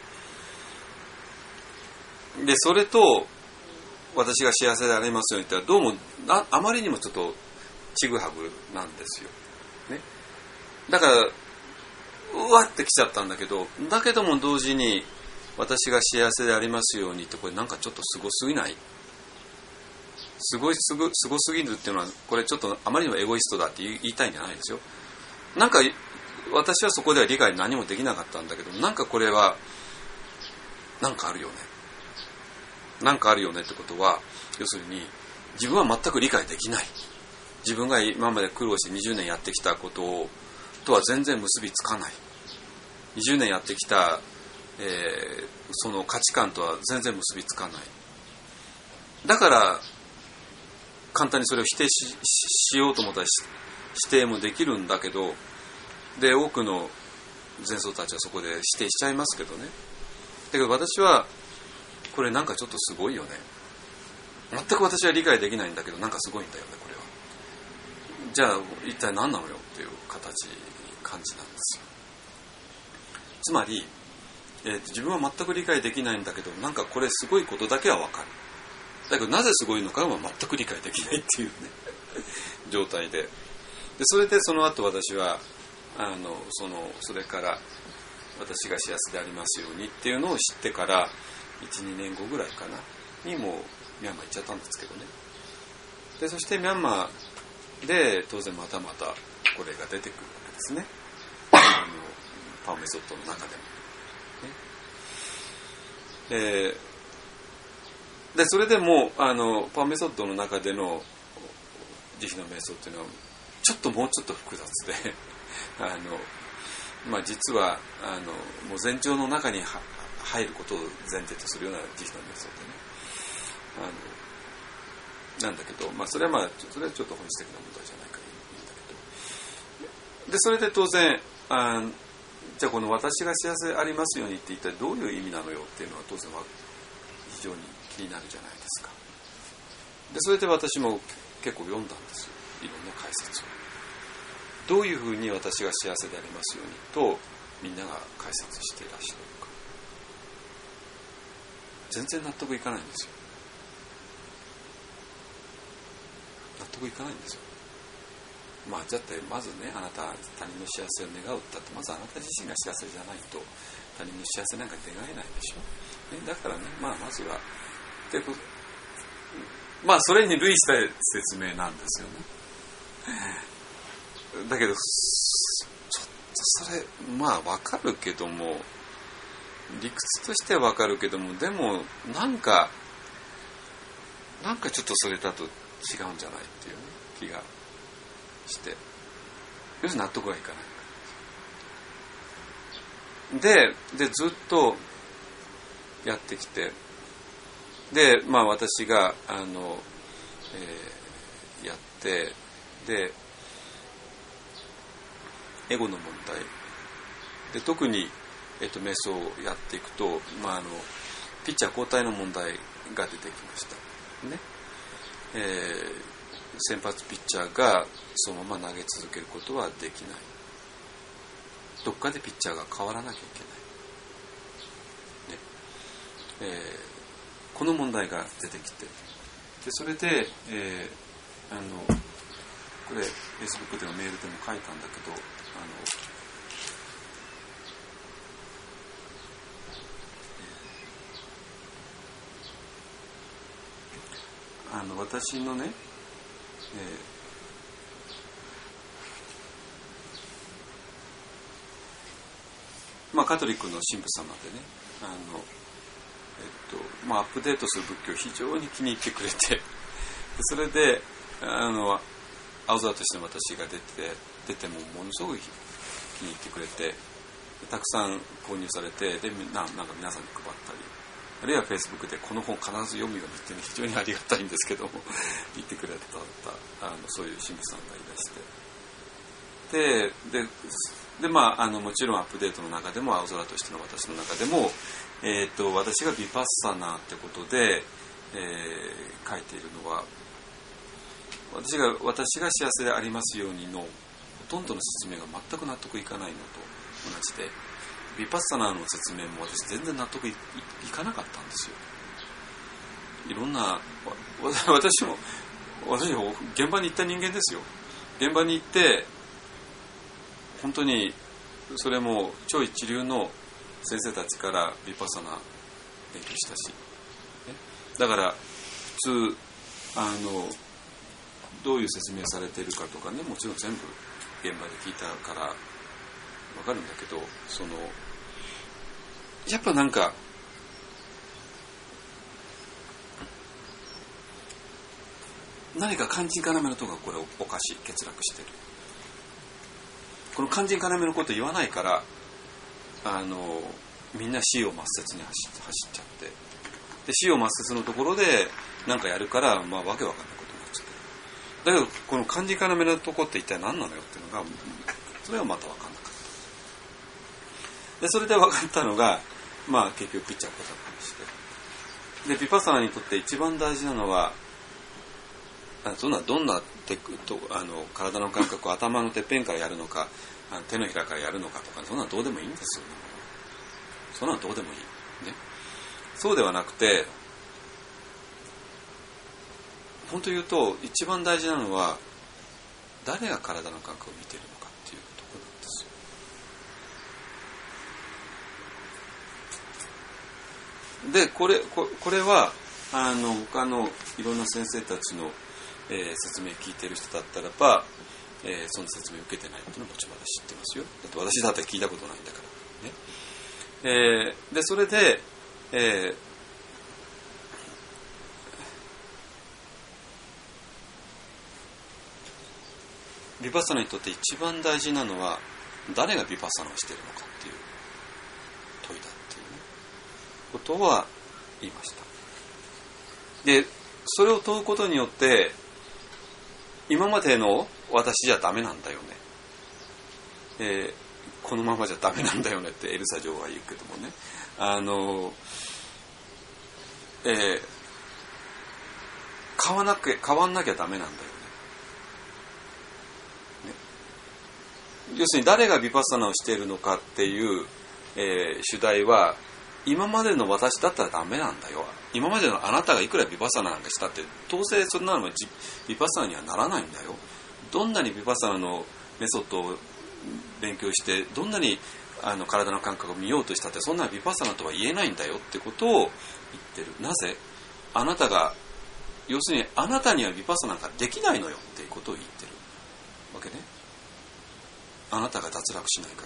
でそれと私が幸せでありますようにってどうもあまりにもちょっとちぐはぐなんですよ、ね、だからうわってきちゃったんだけど、だけども同時に私が幸せでありますようにってこれなんかちょっとすごすぎない？すごすぎるっていうのはこれちょっとあまりにもエゴイストだって言いたいんじゃないですよ。なんか私はそこでは理解何もできなかったんだけど、なんかこれはなんかあるよね。なんかあるよねってことは要するに自分は全く理解できない。自分が今まで苦労して20年やってきたこととは全然結びつかない。20年やってきた、その価値観とは全然結びつかない。だから簡単にそれを否定 しようと思ったら否定もできるんだけど、で多くの禅僧たちはそこで否定しちゃいますけどね。だけど私はこれなんかちょっとすごいよね。全く私は理解できないんだけどなんかすごいんだよねこれは。じゃあ一体何なのよっていう感じなんですよ。つまり、自分は全く理解できないんだけどなんかこれすごいことだけは分かる。だけどなぜすごいのかは全く理解できないっていうね状態で、それでその後私はそれから私が幸せでありますようにっていうのを知ってから 1,2 年後ぐらいかなにもうミャンマー行っちゃったんですけどね。でそしてミャンマーで当然またこれが出てくるわけですねパオメソッドの中でも、ね、 でそれでもパーメソッドの中での慈悲の瞑想っていうのはもうちょっと複雑で実はもう前兆の中に入ることを前提とするような慈悲の瞑想でねなんだけど、それはそれはちょっと本質的な問題じゃないからいいんだけど、でそれで当然じゃあこの私が幸せでありますようにって一体どういう意味なのよっていうのは当然は非常に気になるじゃないですか。でそれで私も結構読んだんですよ、いろんな解説を。どういうふうに私が幸せでありますようにとみんなが解説していらっしゃるのか全然納得いかないんですよ。納得いかないんですよ。だってまずね、あなた他人の幸せを願うったってまずあなた自身が幸せじゃないと他人の幸せなんか願えないでしょ、ね、だからね、まずはそれに類した説明なんですよね。だけどちょっとそれわかるけども、理屈としてはわかるけども、でもなんかちょっとそれだと違うんじゃないっていう、ね、気がして、要するに納得がいかないでずっとやってきて、で私がやってでエゴの問題で特に瞑想をやっていくと、ピッチャー交代の問題が出てきましたね。先発ピッチャーがそのまま投げ続けることはできない。どっかでピッチャーが変わらなきゃいけない、ね。この問題が出てきて、でそれで、これ Facebook でもメールでも書いたんだけど、私のね、カトリックの神父様でね、アップデートする仏教を非常に気に入ってくれて、それで青空として私が出てもものすごい気に入ってくれて、たくさん購入されて、でなんか皆さんに配ったり、あるいは Facebook でこの本必ず読むようにっていうのは非常にありがたいんですけども言ってくれたそういう神父さんがいらして、でもちろんアップデートの中でも青空としての私の中でも、私がヴィパッサナーってことで、書いているのは、私が幸せでありますようにのほとんどの説明が全く納得いかないのと同じで、ヴィパッサナーの説明も私全然納得いかなかったんですよ。いろんな私も現場に行った人間ですよ。現場に行って本当にそれも超一流の先生たちからヴィパッサナー勉強したし、だから普通どういう説明されているかとかね、もちろん全部現場で聞いたから分かるんだけど、やっぱなんか何か肝心要のとこがこれおかしい、欠落してる。この肝心要のこと言わないからみんな死を抹殺に走っちゃって、で死を抹殺のところで何かやるから、わけわかんないことになっちゃって、だけどこの肝心要のとこって一体何なのよっていうのが、それはまた分かんなかった。でそれで分かったのが、結局ピッチャーこだったりして、でヴィパッサナーにとって一番大事なのは、どんな体の感覚を頭のてっぺんからやるのか、手のひらからやるのかとか、そんなのどうでもいいんですよ。そんなのどうでもいい、ね、そうではなくて、本当言うと一番大事なのは誰が体の感覚を見ているのかっていうところなんですよ。でこれは他のいろんな先生たちの、説明聞いている人だったらば、その説明を受けてないっていうのはもちろん私知ってますよ。だって私だって聞いたことないんだからね。でそれでヴィパッサナにとって一番大事なのは誰がヴィパッサナをしているのかっていう問いだっていうねことは言いました。でそれを問うことによって今までの私じゃダメなんだよね、このままじゃダメなんだよねってエルサ女王は言うけどもね、変わんなきゃダメなんだよね。要するに誰がヴィパッサナをしているのかっていう、主題は今までの私だったらダメなんだよ。今までのあなたがいくらヴィパッサナなんかしたってどうせそんなのはヴィパッサナにはならないんだよ。どんなにヴィパッサナのメソッドを勉強してどんなに体の感覚を見ようとしたってそんなヴィパッサナとは言えないんだよってことを言ってる。なぜ？あなたが要するにあなたにはヴィパッサナなんかできないのよっていうことを言ってるわけね。あなたが脱落しない限り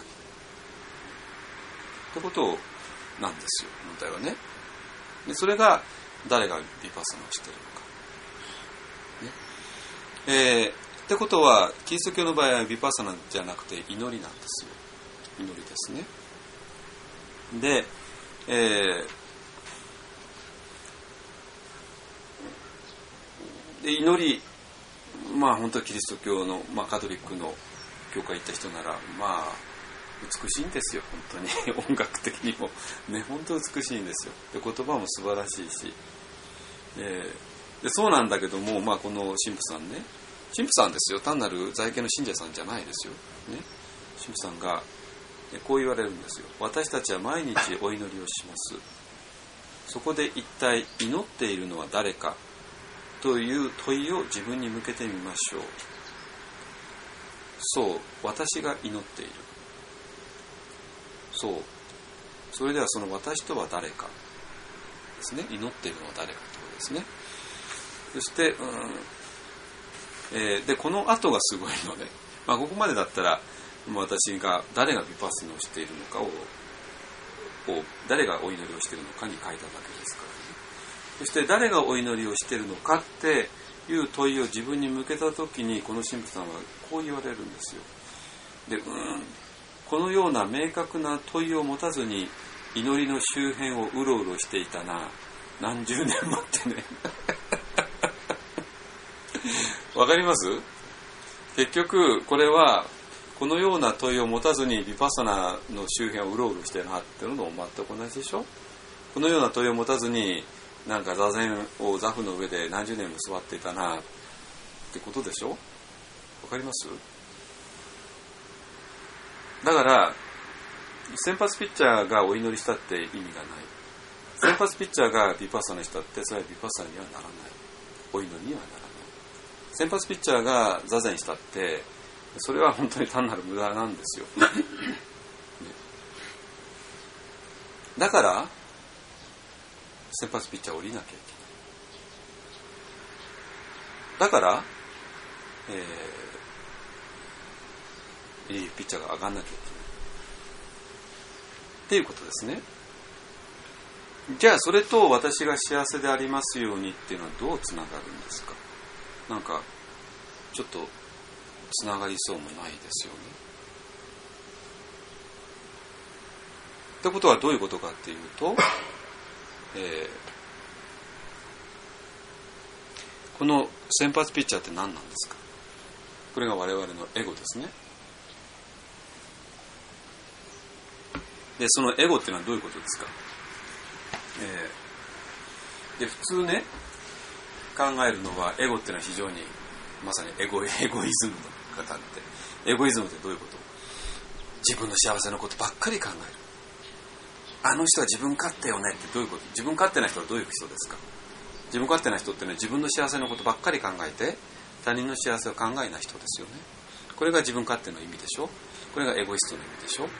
ってことなんですよ、問題はね。でそれが誰がヴィパッサナをしているのか、ね。ってことはキリスト教の場合はヴィパッサナじゃなくて祈りなんですよ。祈りですね。で、祈り、まあ本当はキリスト教の、カトリックの教会行った人なら美しいんですよ、本当に音楽的にもね、本当美しいんですよ。で言葉も素晴らしいし、でそうなんだけども、この神父さんね、神父さんですよ、単なる在家の信者さんじゃないですよ、ね、神父さんがこう言われるんですよ。私たちは毎日お祈りをします。そこで一体祈っているのは誰かという問いを自分に向けてみましょう。そう、私が祈っている。そう、それではその私とは誰かですね。祈っているのは誰かということですね。そして、でこの後がすごいので、ここまでだったら私が誰がヴィパッサナをしているのかを誰がお祈りをしているのかに書いただけですからね。そして誰がお祈りをしているのかっていう問いを自分に向けたときに、この神父さんはこう言われるんですよ。で、このような明確な問いを持たずに祈りの周辺をうろうろしていたな、何十年もってねわかります？結局これはこのような問いを持たずにヴィパッサナの周辺をうろうろしてるなっていうのと全く同じでしょ。このような問いを持たずになんか座禅を座布の上で何十年も座っていたなってことでしょ。わかります？だから先発ピッチャーがお祈りしたって意味がない。先発ピッチャーがヴィパッサナしたってそれはヴィパッサナにはならない。お祈りにはならない。先発ピッチャーが座禅したってそれは本当に単なる無駄なんですよだから先発ピッチャーを降りなきゃいけない。だからリリーフピッチャーが上がんなきゃいけないっていうことですね。じゃあそれと私が幸せでありますようにっていうのはどうつながるんですか。なんかちょっとつながりそうもないですよね。ってことはどういうことかっていうと、この先発ピッチャーって何なんですか。これが我々のエゴですね。でそのエゴっていうのはどういうことですか。で普通ね考えるのはエゴっていうのは非常にまさにエゴイズムの方ってエゴイズムってどういうこと。自分の幸せのことばっかり考える。あの人は自分勝手よねってどういうこと。自分勝手な人はどういう人ですか。自分勝手な人っていうのは自分の幸せのことばっかり考えて他人の幸せを考えない人ですよね。これが自分勝手の意味でしょ。これがエゴイストの意味でしょ、ね、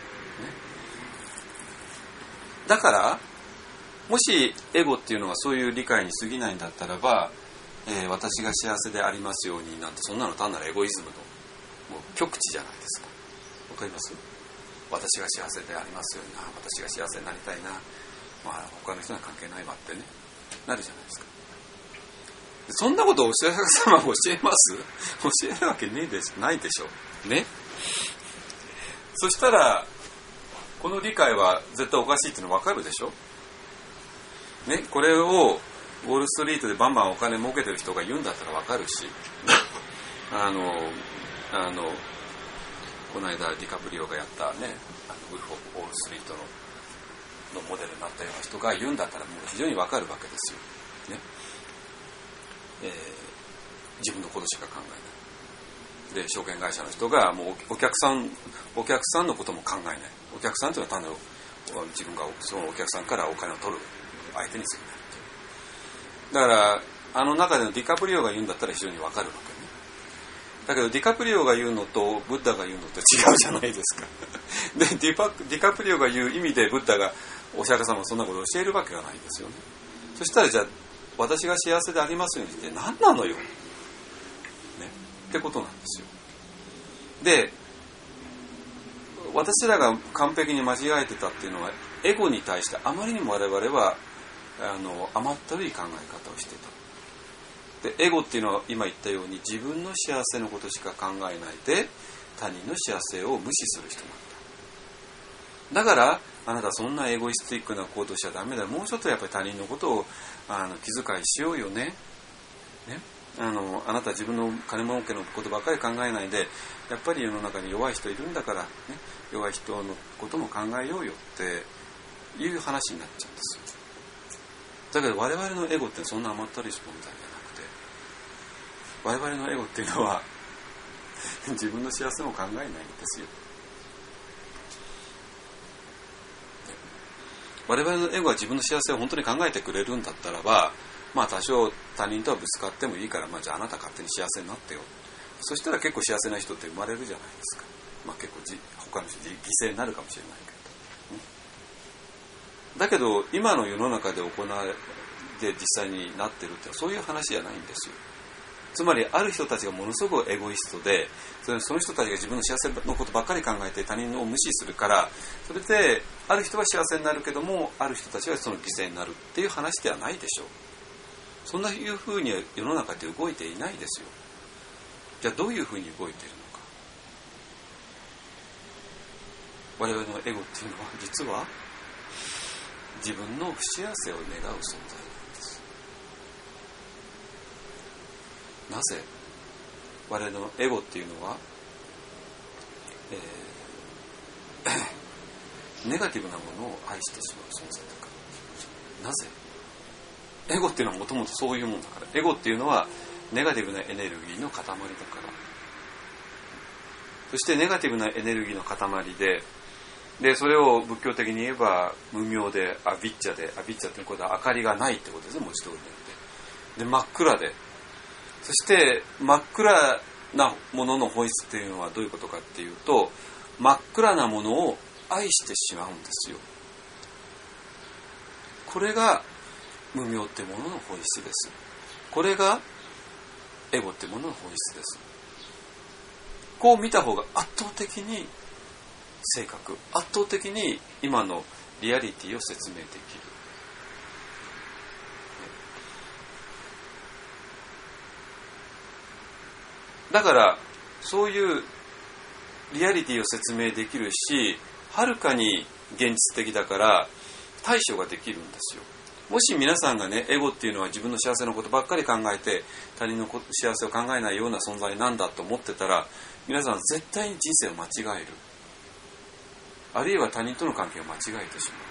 だからもしエゴっていうのがそういう理解に過ぎないんだったらば、私が幸せでありますようになんてそんなの単なるエゴイズムのもう極致じゃないですか。わかります？私が幸せでありますようにな、私が幸せになりたいな、 他の人には関係ないわってねなるじゃないですか。そんなことをお釈迦様が教えます？教えるわけないでしょね。そしたらこの理解は絶対おかしいっていうの分かるでしょね。これをウォールストリートでバンバンお金儲けてる人が言うんだったら分かるし、この間ディカプリオがやったねウルフ・オールストリートのモデルになったような人が言うんだったらもう非常に分かるわけですよね。自分のことしか考えないで、証券会社の人がもうお客さんのことも考えない。お客さんというのは単なる自分がそのお客さんからお金を取る相手に過ぎないっていう。だからあの中でのディカプリオが言うんだったら非常に分かるわけね。だけどディカプリオが言うのとブッダが言うのと違うじゃないですか。でディカプリオが言う意味でブッダがお釈迦様はそんなことを教えるわけがないですよね。そしたらじゃあ私が幸せでありますようにって何なのよ、ね、ってことなんですよ。で私らが完璧に間違えてたっていうのはエゴに対してあまりにも我々は甘ったるい考え方をしてた。でエゴっていうのは今言ったように自分の幸せのことしか考えないで他人の幸せを無視する人なんだ。だからあなたそんなエゴイスティックな行動しちゃダメだ。もうちょっとやっぱり他人のことを気遣いしようよね。あなた自分の金儲けのことばっかり考えないでやっぱり世の中に弱い人いるんだから、ね、弱い人のことも考えようよっていう話になっちゃうんですよ。だけど我々のエゴってそんな甘ったるい問題じゃなくて、我々のエゴっていうのは自分の幸せも考えないんですよ。我々のエゴは自分の幸せを本当に考えてくれるんだったらば、まあ多少他人とはぶつかってもいいから、じゃああなた勝手に幸せになってよ。そしたら結構幸せな人って生まれるじゃないですか。結構他の人犠牲になるかもしれないけど、だけど今の世の中で行われて実際になってるってそういう話じゃないんですよ。つまりある人たちがものすごくエゴイストでその人たちが自分の幸せのことばっかり考えて他人を無視するから、それである人は幸せになるけどもある人たちはその犠牲になるっていう話ではないでしょう。そんないうふうに世の中って動いていないですよ。じゃあどういうふうに動いているのか。我々のエゴっていうのは実は自分の不幸せを願う存在なんです。なぜ我々のエゴっていうのは、ネガティブなものを愛してしまう存在だから。なぜエゴっていうのはもともとそういうもんだから。エゴっていうのはネガティブなエネルギーの塊だから。そしてネガティブなエネルギーの塊でそれを仏教的に言えば無明でアビッチャっていうことは明かりがないってことですね。文字通りで真っ暗で、そして真っ暗なものの本質っていうのはどういうことかっていうと、真っ暗なものを愛してしまうんですよ。これが無明ってものの本質です。これがエゴってものの本質です。こう見た方が圧倒的に正確、圧倒的に今のリアリティを説明できる。だからそういうリアリティを説明できるし、はるかに現実的だから対処ができるんですよ。もし皆さんがね、エゴっていうのは自分の幸せのことばっかり考えて他人の幸せを考えないような存在なんだと思ってたら、皆さん絶対に人生を間違える、あるいは他人との関係を間違えてしまう。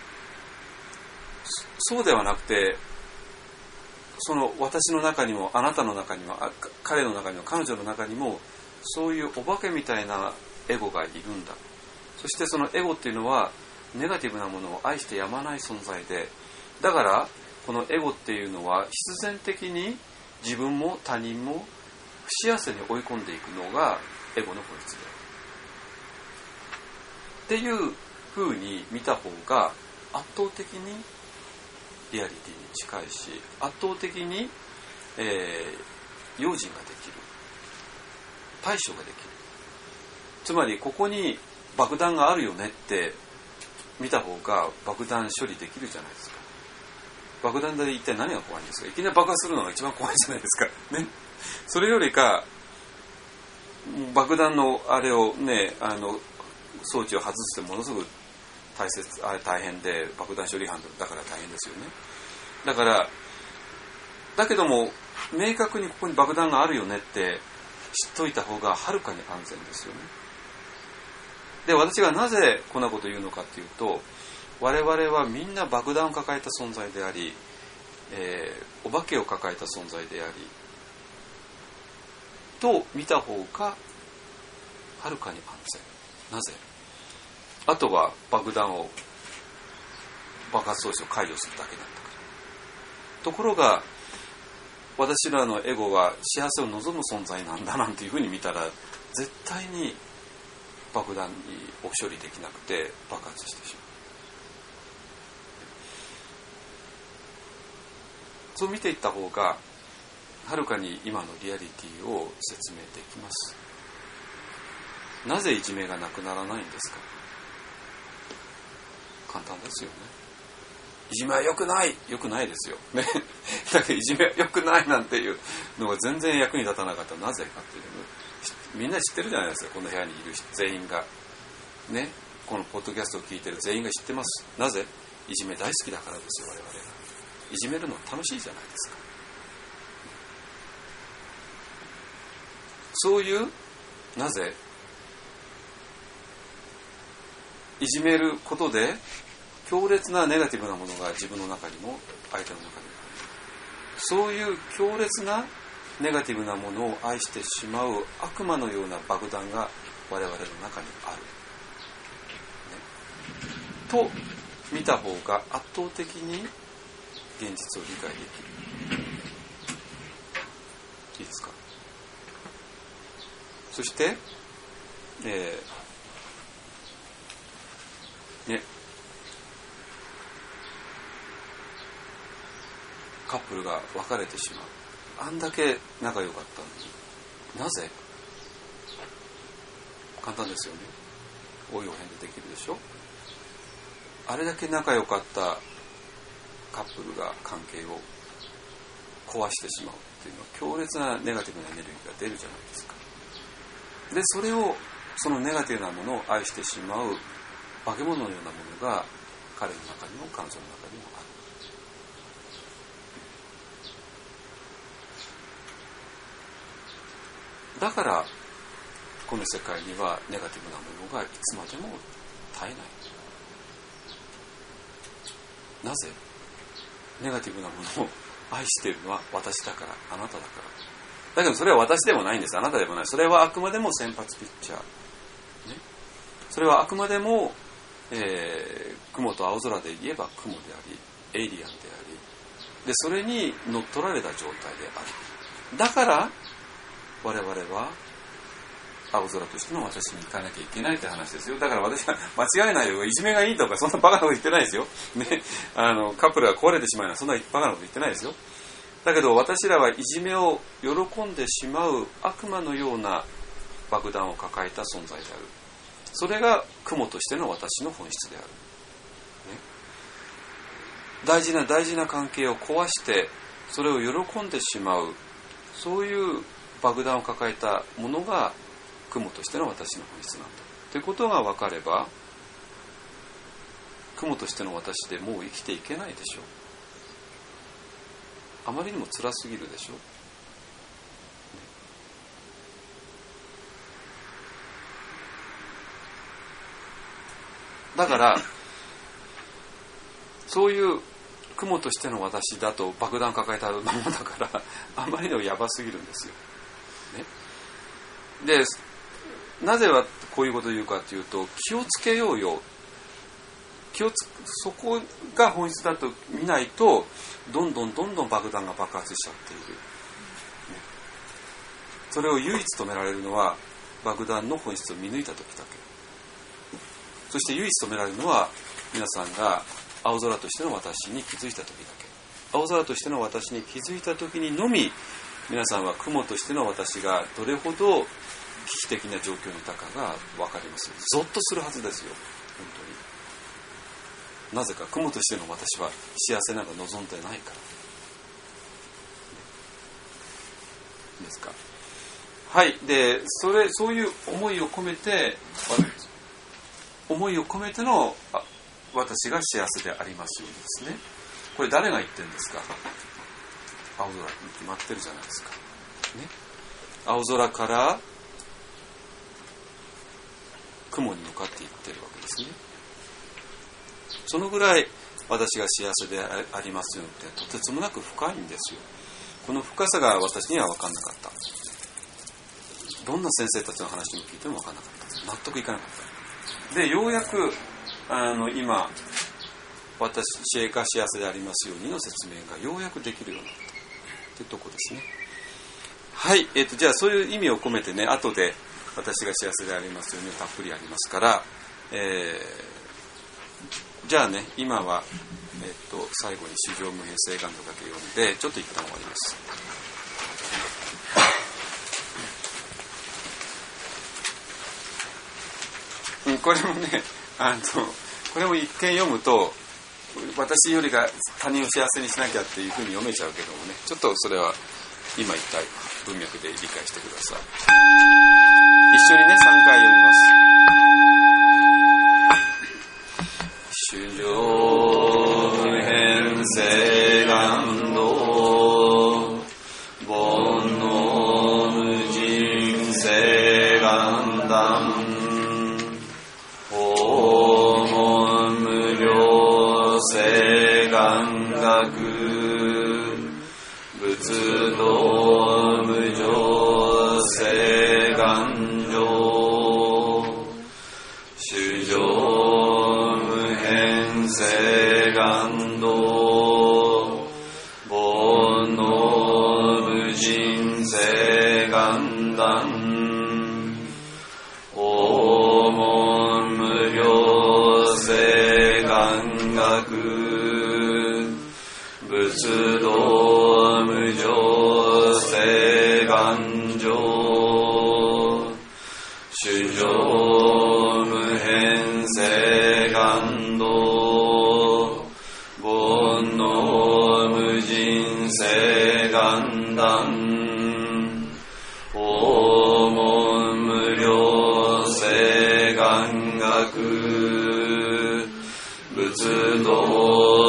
そうではなくて、その私の中にもあなたの中にも彼の中にも彼女の中にもそういうお化けみたいなエゴがいるんだ。そしてそのエゴっていうのはネガティブなものを愛してやまない存在で、だからこのエゴっていうのは必然的に自分も他人も不幸せに追い込んでいくのがエゴの本質であるっていう風に見た方が圧倒的にリアリティに近いし、圧倒的に、用心ができる、対処ができる。つまりここに爆弾があるよねって見た方が爆弾処理できるじゃないですか。 爆弾で一体何が怖いんですか。いきなり爆発するのが一番怖いじゃないですかね。それよりか爆弾のあれをね、装置を外してものすごく大変で、爆弾処理班だから大変ですよね。だけども明確にここに爆弾があるよねって知っといた方がはるかに安全ですよね。で、私がなぜこんなことを言うのかっていうと、我々はみんな爆弾を抱えた存在であり、お化けを抱えた存在でありと見た方がはるかに安全。なぜ？あとは爆発装置を解除するだけなんだから。ところが私らのエゴは幸せを望む存在なんだなんていうふうに見たら、絶対に爆弾にを処理できなくて爆発してしまう。そう見ていった方がはるかに今のリアリティを説明できます。なぜいじめがなくならないんですか。簡単ですよね。いじめは良くないですよね。だけどいじめは良くないなんていうのが全然役に立たなかったらなぜかっていうのみんな知ってるじゃないですか。この部屋にいる人全員がね、このポッドキャストを聞いてる全員が知ってます。なぜ？いじめ大好きだからですよ。我々がいじめるの楽しいじゃないですか。そういうなぜいじめることで強烈なネガティブなものが自分の中にも相手の中にもある。そういう強烈なネガティブなものを愛してしまう悪魔のような爆弾が我々の中にある、ね、と見た方が圧倒的に現実を理解できる。いいですか。そしてカップルが別れてしまう。あんだけ仲良かったのになぜ？簡単ですよね。応用編でできるでしょ。あれだけ仲良かったカップルが関係を壊してしまうっていうのは強烈なネガティブなエネルギーが出るじゃないですか。で、そのネガティブなものを愛してしまう化け物のようなものが彼の中にも彼女の中にもある。だからこの世界にはネガティブなものがいつまでも絶えない。なぜ？ネガティブなものを愛しているのは私だから、あなただから。だけどそれは私でもないんです。あなたでもない。それはあくまでも先発ピッチャー、ね、それはあくまでも、雲と青空で言えば雲でありエイリアンであり、でそれに乗っ取られた状態である。だから我々は青空としての私に行かなきゃいけないって話ですよ。だから私は間違えないよ。いじめがいいとかそんなバカなこと言ってないですよ。ね、カップルが壊れてしまうのはそんなバカなこと言ってないですよ。だけど私らはいじめを喜んでしまう悪魔のような爆弾を抱えた存在である。それが雲としての私の本質である。ね、大事な大事な関係を壊してそれを喜んでしまう、そういう爆弾を抱えたものが雲としての私の本質なんだということが分かれば、雲としての私でもう生きていけないでしょう。あまりにも辛すぎるでしょう。だからそういう雲としての私だと爆弾抱えたものだからあまりにもやばすぎるんですよ、ね、でなぜはこういうことを言うかというと、気をつけようよ、そこが本質だと見ないとどんどん爆弾が爆発しちゃっている、ね、それを唯一止められるのは爆弾の本質を見抜いた時だけ。そして唯一止められるのは皆さんが青空としての私に気づいた時だけ。青空としての私に気づいた時にのみ皆さんは雲としての私がどれほど危機的な状況にいたかが分かります。ゾッとするはずですよ、本当に。 なぜか雲としての私は幸せなんか望んでないからですか。はい。でそういう思いを込めての私が幸せでありますようにですね。これ誰が言ってるんですか。青空に決まってるじゃないですか、ね、青空から雲に向かっていってるわけですね。そのぐらい私が幸せでありますようにってとてつもなく深いんですよ。この深さが私には分かんなかった。どんな先生たちの話を聞いても分かんなかった。納得いかなかった。でようやく今私が幸せでありますようにの説明がようやくできるようになったってとこですね。はい、じゃあそういう意味を込めてね、後で私が幸せでありますようにたっぷりありますから、じゃあね、今は、最後に衆生無変性願とだけ読んでちょっと一旦終わります。これもね、これも一見読むと私よりが他人を幸せにしなきゃっていうふうに読めちゃうけどもね、ちょっとそれは今言った文脈で理解してください。一緒にね、3回読みます。衆生無変性願道煩悩無尽性願断訪問無量性願学仏道無常性願上衆生無変性願道煩悩無尽性願断訪問無量性願学仏道無常性願上衆生無変性願道煩悩無尽性願断訪問無量性願学仏道